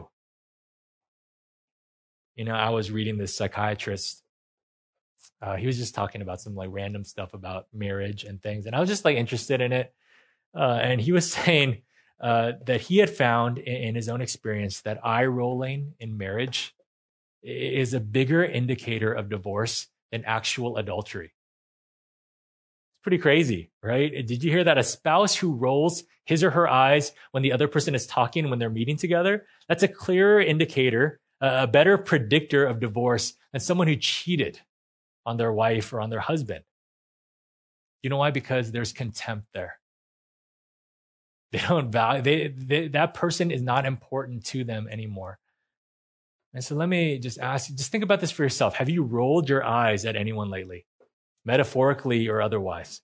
I was reading this psychiatrist. He was just talking about some like random stuff about marriage and things. And I was just like interested in it. And he was saying that he had found in his own experience that eye rolling in marriage is a bigger indicator of divorce than actual adultery. It's pretty crazy, right? Did you hear that? A spouse who rolls his or her eyes when the other person is talking, when they're meeting together, that's a clearer indicator, a better predictor of divorce than someone who cheated on their wife or on their husband. You know why? Because there's contempt there. They don't value, that person is not important to them anymore. And so let me just ask you, just think about this for yourself. Have you rolled your eyes at anyone lately, metaphorically or otherwise?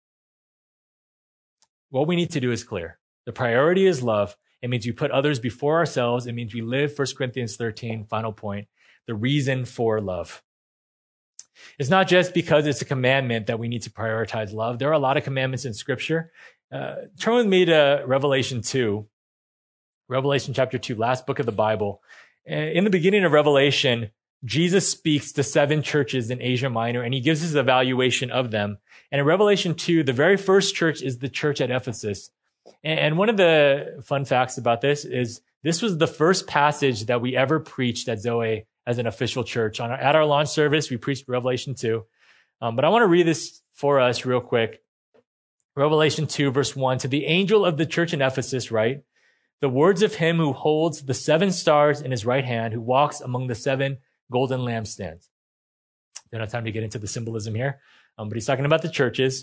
What we need to do is clear. The priority is love. It means we put others before ourselves. It means we live 1 Corinthians 13, final point, the reason for love. It's not just because it's a commandment that we need to prioritize love. There are a lot of commandments in Scripture. Turn with me to Revelation 2. Revelation chapter 2, last book of the Bible. In the beginning of Revelation, Jesus speaks to 7 churches in Asia Minor, and he gives his evaluation of them. And in Revelation 2, the very first church is the church at Ephesus. And one of the fun facts about this is this was the first passage that we ever preached at Zoe as an official church. At our launch service, we preached Revelation 2. But I want to read this for us real quick. Revelation 2, verse 1, to the angel of the church in Ephesus, write, the words of him who holds the 7 stars in his right hand, who walks among the 7 golden lampstands. Don't have time to get into the symbolism here, but he's talking about the churches.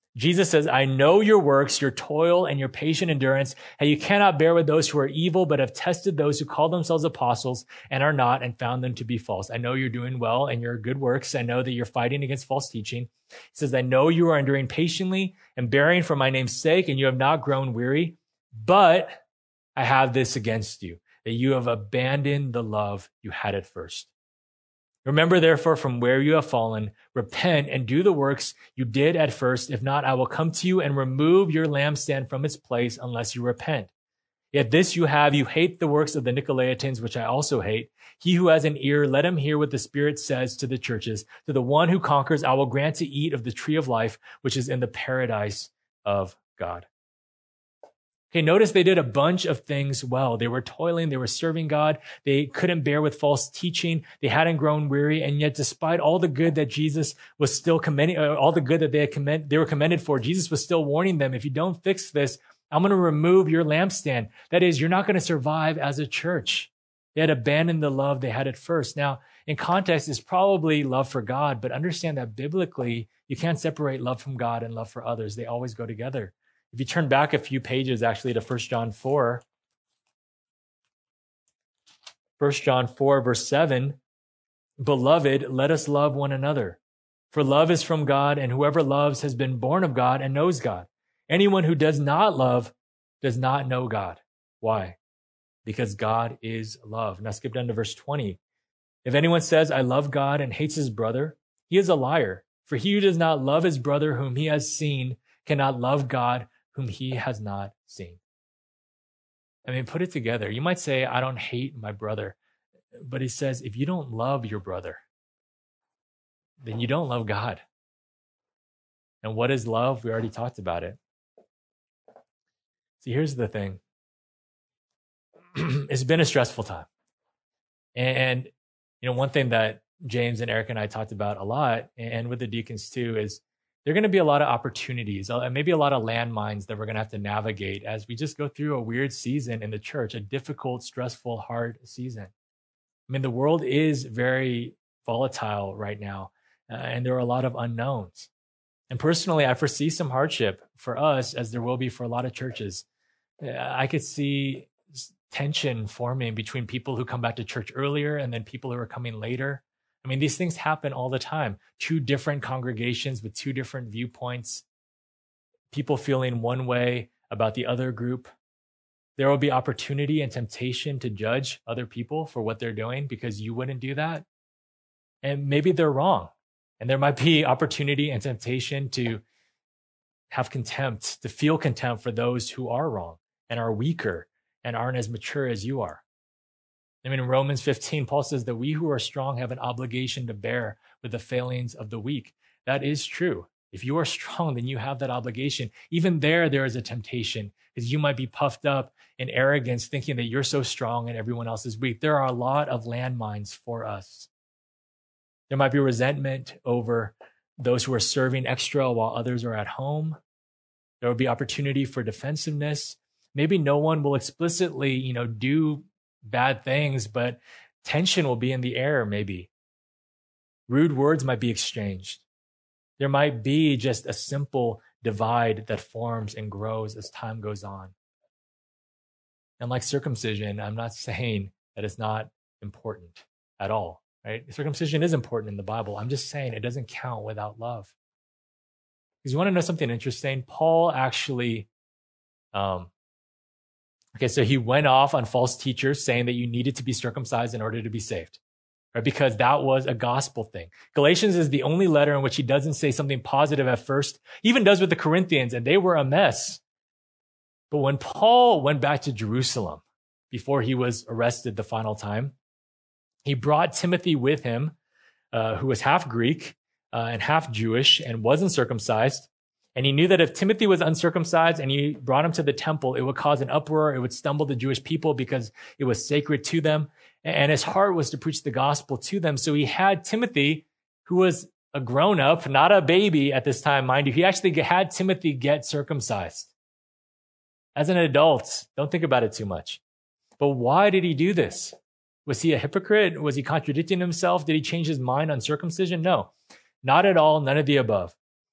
Jesus says, I know your works, your toil, and your patient endurance, how you cannot bear with those who are evil, but have tested those who call themselves apostles and are not, and found them to be false. I know you're doing well and your good works. I know that you're fighting against false teaching. He says, I know you are enduring patiently and bearing for my name's sake, and you have not grown weary. But I have this against you, that you have abandoned the love you had at first. Remember, therefore, from where you have fallen, repent and do the works you did at first. If not, I will come to you and remove your lampstand from its place unless you repent. Yet this you have, you hate the works of the Nicolaitans, which I also hate. He who has an ear, let him hear what the Spirit says to the churches. To the one who conquers, I will grant to eat of the tree of life, which is in the paradise of God. Okay, notice they did a bunch of things well. They were toiling, they were serving God, they couldn't bear with false teaching, they hadn't grown weary, and yet despite all the good that Jesus was still commending, all the good that they were commended for, Jesus was still warning them, if you don't fix this, I'm going to remove your lampstand. That is, you're not going to survive as a church. They had abandoned the love they had at first. Now, in context, it's probably love for God, but understand that biblically, you can't separate love from God and love for others. They always go together. If you turn back a few pages, actually, to 1 John 4, 1 John 4, verse 7, Beloved, let us love one another. For love is from God, and whoever loves has been born of God and knows God. Anyone who does not love does not know God. Why? Because God is love. Now skip down to verse 20. If anyone says, I love God and hates his brother, he is a liar. For he who does not love his brother whom he has seen cannot love God whom he has not seen. I mean, put it together. You might say, I don't hate my brother. But he says, if you don't love your brother, then you don't love God. And what is love? We already talked about it. See, here's the thing. It's been a stressful time. And, one thing that James and Eric and I talked about a lot, and with the deacons too, is there are going to be a lot of opportunities, and maybe a lot of landmines that we're going to have to navigate as we just go through a weird season in the church, a difficult, stressful, hard season. I mean, the world is very volatile right now, and there are a lot of unknowns. And personally, I foresee some hardship for us, as there will be for a lot of churches. I could see tension forming between people who come back to church earlier and then people who are coming later. I mean, these things happen all the time. Two different congregations with two different viewpoints, people feeling one way about the other group. There will be opportunity and temptation to judge other people for what they're doing because you wouldn't do that. And maybe they're wrong. And there might be opportunity and temptation to have contempt, to feel contempt for those who are wrong and are weaker and aren't as mature as you are. I mean, in Romans 15, Paul says that we who are strong have an obligation to bear with the failings of the weak. That is true. If you are strong, then you have that obligation. Even there is a temptation because you might be puffed up in arrogance, thinking that you're so strong and everyone else is weak. There are a lot of landmines for us. There might be resentment over those who are serving extra while others are at home. There will be opportunity for defensiveness. Maybe no one will explicitly, do bad things, but tension will be in the air, maybe. Rude words might be exchanged. There might be just a simple divide that forms and grows as time goes on. And like circumcision, I'm not saying that it's not important at all, right? Circumcision is important in the Bible. I'm just saying it doesn't count without love. Because you want to know something interesting? Paul actually, so he went off on false teachers saying that you needed to be circumcised in order to be saved, right? Because that was a gospel thing. Galatians is the only letter in which he doesn't say something positive at first. He even does with the Corinthians, and they were a mess. But when Paul went back to Jerusalem before he was arrested the final time, he brought Timothy with him, who was half Greek and half Jewish and wasn't circumcised. And he knew that if Timothy was uncircumcised and he brought him to the temple, it would cause an uproar. It would stumble the Jewish people because it was sacred to them. And his heart was to preach the gospel to them. So he had Timothy, who was a grown-up, not a baby at this time, mind you. He actually had Timothy get circumcised. As an adult, don't think about it too much. But why did he do this? Was he a hypocrite? Was he contradicting himself? Did he change his mind on circumcision? No, not at all. None of the above.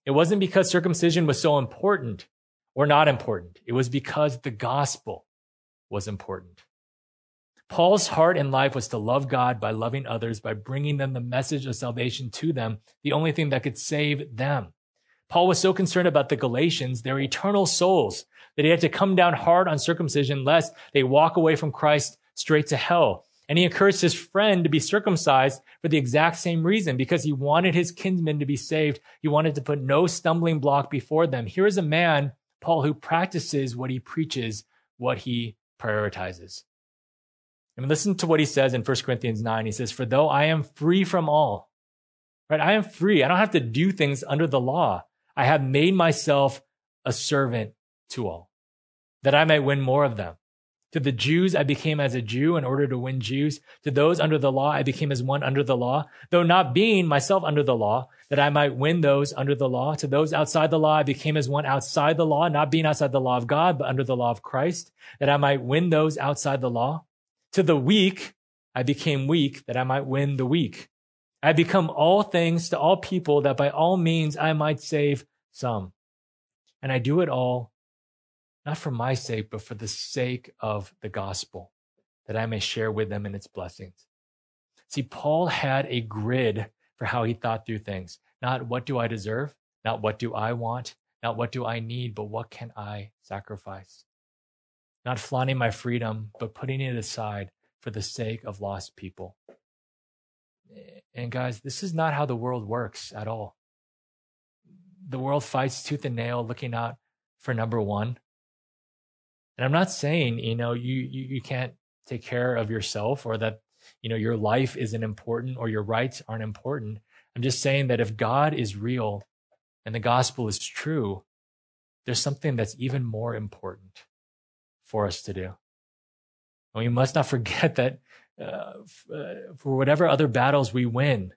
It wasn't because circumcision was so important or not important. It was because the gospel was important. Paul's heart in life was to love God by loving others, by bringing them the message of salvation to them, the only thing that could save them. Paul was so concerned about the Galatians, their eternal souls, that he had to come down hard on circumcision lest they walk away from Christ straight to hell. And he encouraged his friend to be circumcised for the exact same reason, because he wanted his kinsmen to be saved. He wanted to put no stumbling block before them. Here is a man, Paul, who practices what he preaches, what he prioritizes. I mean, listen to what he says in 1 Corinthians 9. He says, "For though I am free from all," right? I am free. I don't have to do things under the law. I have made myself a servant to all, that I might win more of them. To the Jews, I became as a Jew in order to win Jews. To those under the law, I became as one under the law, though not being myself under the law, that I might win those under the law. To those outside the law, I became as one outside the law, not being outside the law of God, but under the law of Christ, that I might win those outside the law. To the weak, I became weak, that I might win the weak. I become all things to all people, that by all means I might save some. And I do it all, not for my sake, but for the sake of the gospel, that I may share with them in its blessings. See, Paul had a grid for how he thought through things. Not what do I deserve? Not what do I want? Not what do I need? But what can I sacrifice? Not flaunting my freedom, but putting it aside for the sake of lost people. And guys, this is not how the world works at all. The world fights tooth and nail looking out for number one. And I'm not saying, you can't take care of yourself, or that, your life isn't important or your rights aren't important. I'm just saying that if God is real and the gospel is true, there's something that's even more important for us to do. And we must not forget that for whatever other battles we win,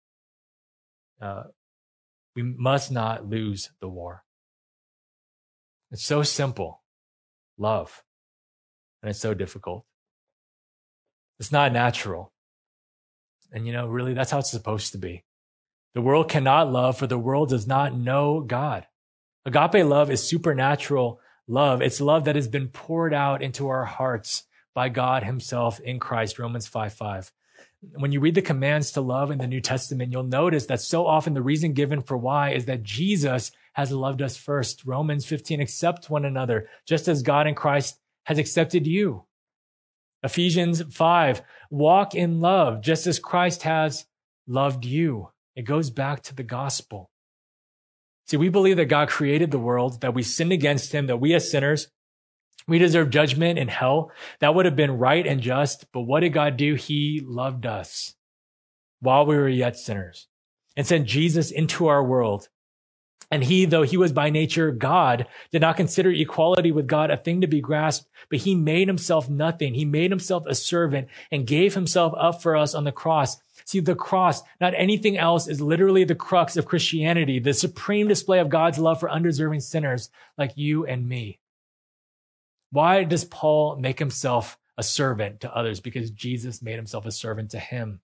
we must not lose the war. It's so simple. Love. And it's so difficult. It's not natural. And really, that's how it's supposed to be. The world cannot love, for the world does not know God. Agape love is supernatural love. It's love that has been poured out into our hearts by God himself in Christ, Romans 5:5. When you read the commands to love in the New Testament, you'll notice that so often the reason given for why is that Jesus has loved us first. Romans 15, accept one another, just as God in Christ has accepted you. Ephesians 5, walk in love, just as Christ has loved you. It goes back to the gospel. See, we believe that God created the world, that we sinned against him, that we as sinners, we deserve judgment in hell. That would have been right and just. But what did God do? He loved us while we were yet sinners and sent Jesus into our world. And he, though he was by nature God, did not consider equality with God a thing to be grasped, but he made himself nothing. He made himself a servant and gave himself up for us on the cross. See, the cross, not anything else, is literally the crux of Christianity, the supreme display of God's love for undeserving sinners like you and me. Why does Paul make himself a servant to others? Because Jesus made himself a servant to him.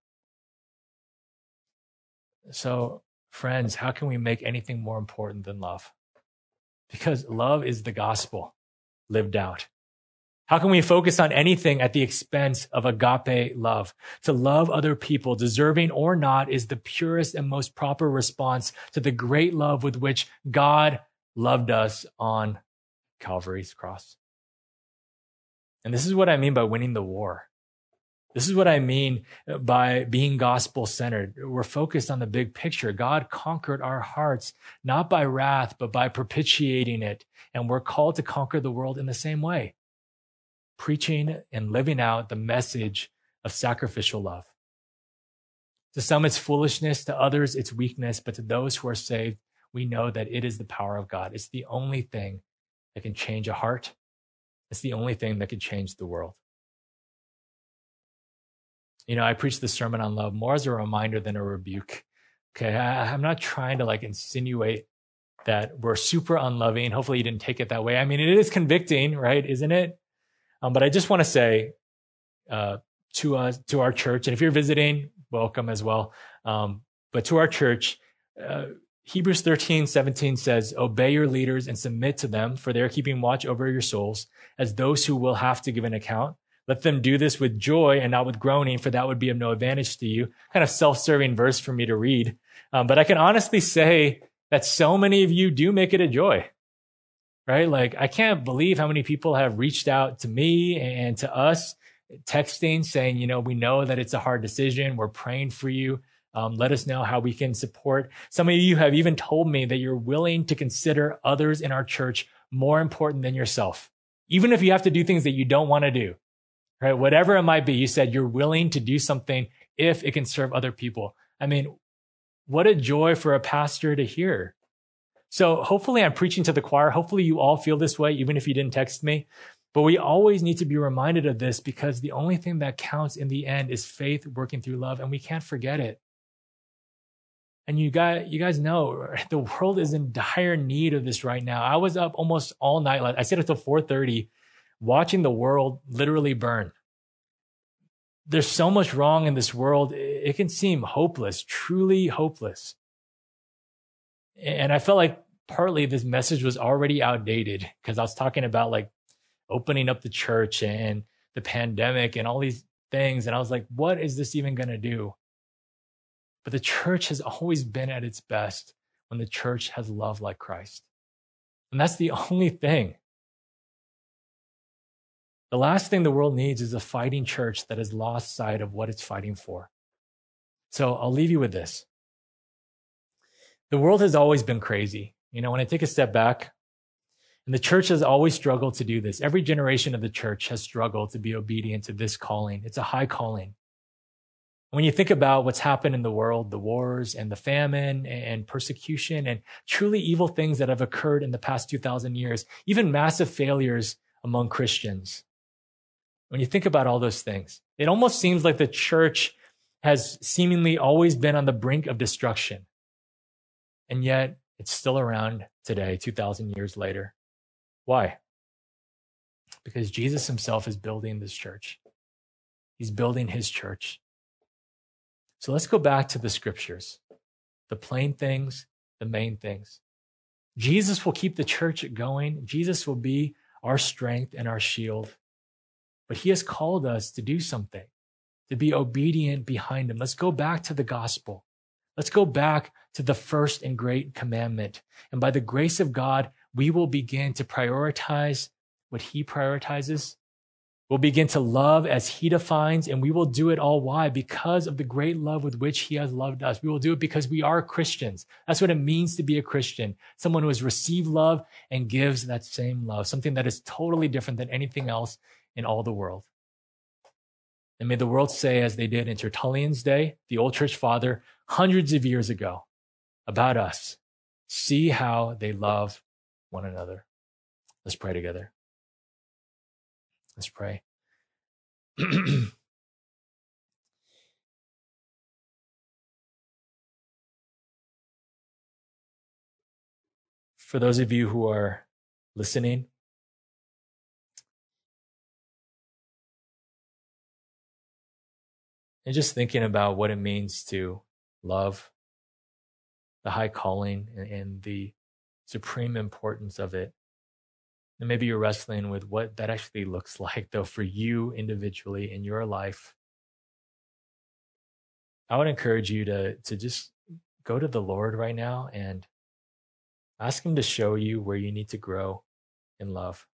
So, friends, how can we make anything more important than love? Because love is the gospel lived out. How can we focus on anything at the expense of agape love? To love other people, deserving or not, is the purest and most proper response to the great love with which God loved us on Calvary's cross. And this is what I mean by winning the war. This is what I mean by being gospel-centered. We're focused on the big picture. God conquered our hearts, not by wrath, but by propitiating it. And we're called to conquer the world in the same way, preaching and living out the message of sacrificial love. To some, it's foolishness. To others, it's weakness. But to those who are saved, we know that it is the power of God. It's the only thing that can change a heart. It's the only thing that can change the world. I preach the sermon on love more as a reminder than a rebuke. Okay, I'm not trying to insinuate that we're super unloving. Hopefully you didn't take it that way. I mean, it is convicting, right? Isn't it? But I just want to say to our church, and if you're visiting, welcome as well. But to our church, Hebrews 13:17 says, obey your leaders and submit to them, for they are keeping watch over your souls as those who will have to give an account. Let them do this with joy and not with groaning, for that would be of no advantage to you. Kind of self-serving verse for me to read. But I can honestly say that so many of you do make it a joy, right? Like, I can't believe how many people have reached out to me and to us, texting, saying, we know that it's a hard decision. We're praying for you. Let us know how we can support. Some of you have even told me that you're willing to consider others in our church more important than yourself, even if you have to do things that you don't want to do, right? Whatever it might be, you said you're willing to do something if it can serve other people. I mean, what a joy for a pastor to hear. So hopefully I'm preaching to the choir. Hopefully you all feel this way, even if you didn't text me. But we always need to be reminded of this, because the only thing that counts in the end is faith working through love, and we can't forget it. And you guys know the world is in dire need of this right now. I was up almost all night. I stayed up till 4:30 watching the world literally burn. There's so much wrong in this world. It can seem hopeless, truly hopeless. And I felt like partly this message was already outdated, because I was talking about like opening up the church and the pandemic and all these things. And I was like, what is this even going to do? But the church has always been at its best when the church has love like Christ. And that's the only thing. The last thing the world needs is a fighting church that has lost sight of what it's fighting for. So I'll leave you with this. The world has always been crazy. When I take a step back, and the church has always struggled to do this. Every generation of the church has struggled to be obedient to this calling. It's a high calling. When you think about what's happened in the world, the wars and the famine and persecution and truly evil things that have occurred in the past 2,000 years, even massive failures among Christians. When you think about all those things, it almost seems like the church has seemingly always been on the brink of destruction. And yet it's still around today, 2,000 years later. Why? Because Jesus himself is building this church. He's building his church. So let's go back to the scriptures, the plain things, the main things. Jesus will keep the church going. Jesus will be our strength and our shield. But he has called us to do something, to be obedient behind him. Let's go back to the gospel. Let's go back to the first and great commandment. And by the grace of God, we will begin to prioritize what he prioritizes. We'll begin to love as he defines, and we will do it all. Why? Because of the great love with which he has loved us. We will do it because we are Christians. That's what it means to be a Christian. Someone who has received love and gives that same love, something that is totally different than anything else in all the world. And may the world say, as they did in Tertullian's day, the old church father, hundreds of years ago, about us, see how they love one another. Let's pray together. Let's pray. For those of you who are listening, and just thinking about what it means to love, the high calling and the supreme importance of it. And maybe you're wrestling with what that actually looks like, though, for you individually in your life. I would encourage you to just go to the Lord right now and ask him to show you where you need to grow in love.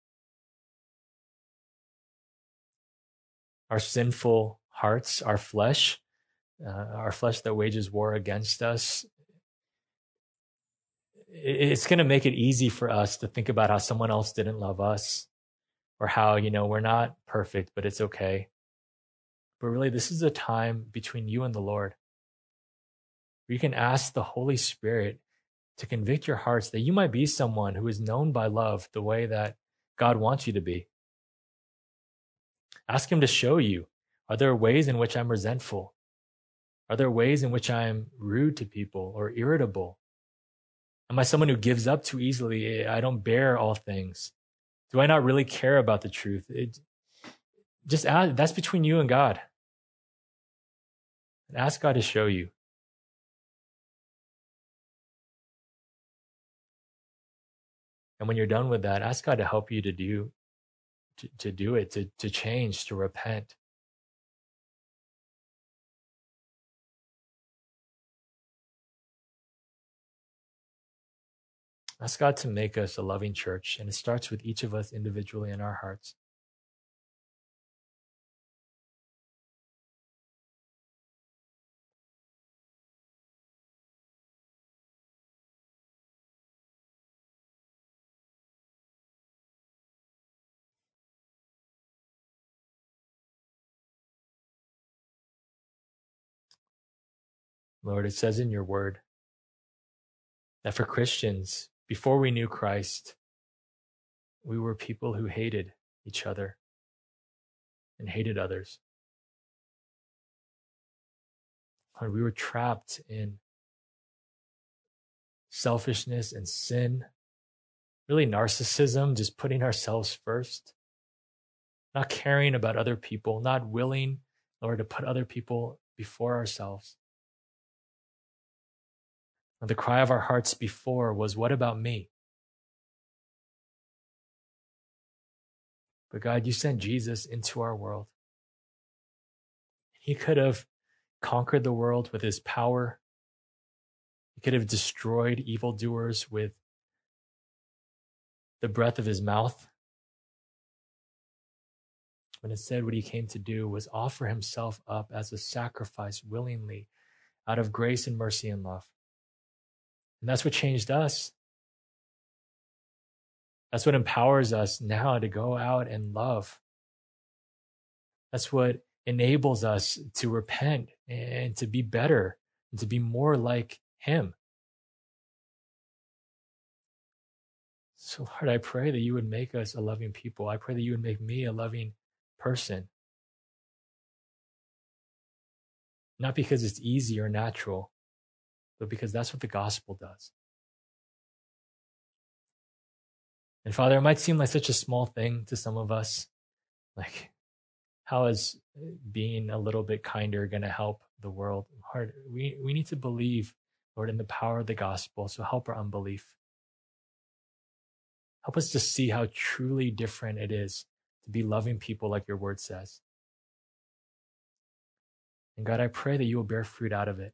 Our sinful hearts, our flesh that wages war against us, it's going to make it easy for us to think about how someone else didn't love us, or how, we're not perfect, but it's okay. But really, this is a time between you and the Lord, where you can ask the Holy Spirit to convict your hearts that you might be someone who is known by love the way that God wants you to be. Ask him to show you, are there ways in which I'm resentful? Are there ways in which I'm rude to people or irritable? Am I someone who gives up too easily? I don't bear all things. Do I not really care about the truth? Just ask, that's between you and God. And ask God to show you. And when you're done with that, ask God to help you to do it, to change, to repent. Ask God to make us a loving church, and it starts with each of us individually in our hearts. Lord, it says in your word that for Christians, before we knew Christ, we were people who hated each other and hated others. Lord, we were trapped in selfishness and sin, really narcissism, just putting ourselves first, not caring about other people, not willing, Lord, to put other people before ourselves. And the cry of our hearts before was, what about me? But God, you sent Jesus into our world. He could have conquered the world with his power. He could have destroyed evildoers with the breath of his mouth. But instead, what he came to do was offer himself up as a sacrifice willingly out of grace and mercy and love. And that's what changed us. That's what empowers us now to go out and love. That's what enables us to repent and to be better and to be more like him. So Lord, I pray that you would make us a loving people. I pray that you would make me a loving person. Not because it's easy or natural, but because that's what the gospel does. And Father, it might seem like such a small thing to some of us. Like, how is being a little bit kinder going to help the world? Lord, we need to believe, Lord, in the power of the gospel. So help our unbelief. Help us to see how truly different it is to be loving people like your word says. And God, I pray that you will bear fruit out of it.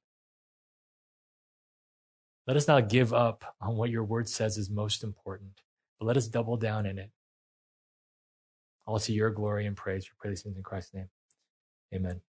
Let us not give up on what your word says is most important, but let us double down in it. All to your glory and praise. We pray these things in Christ's name. Amen.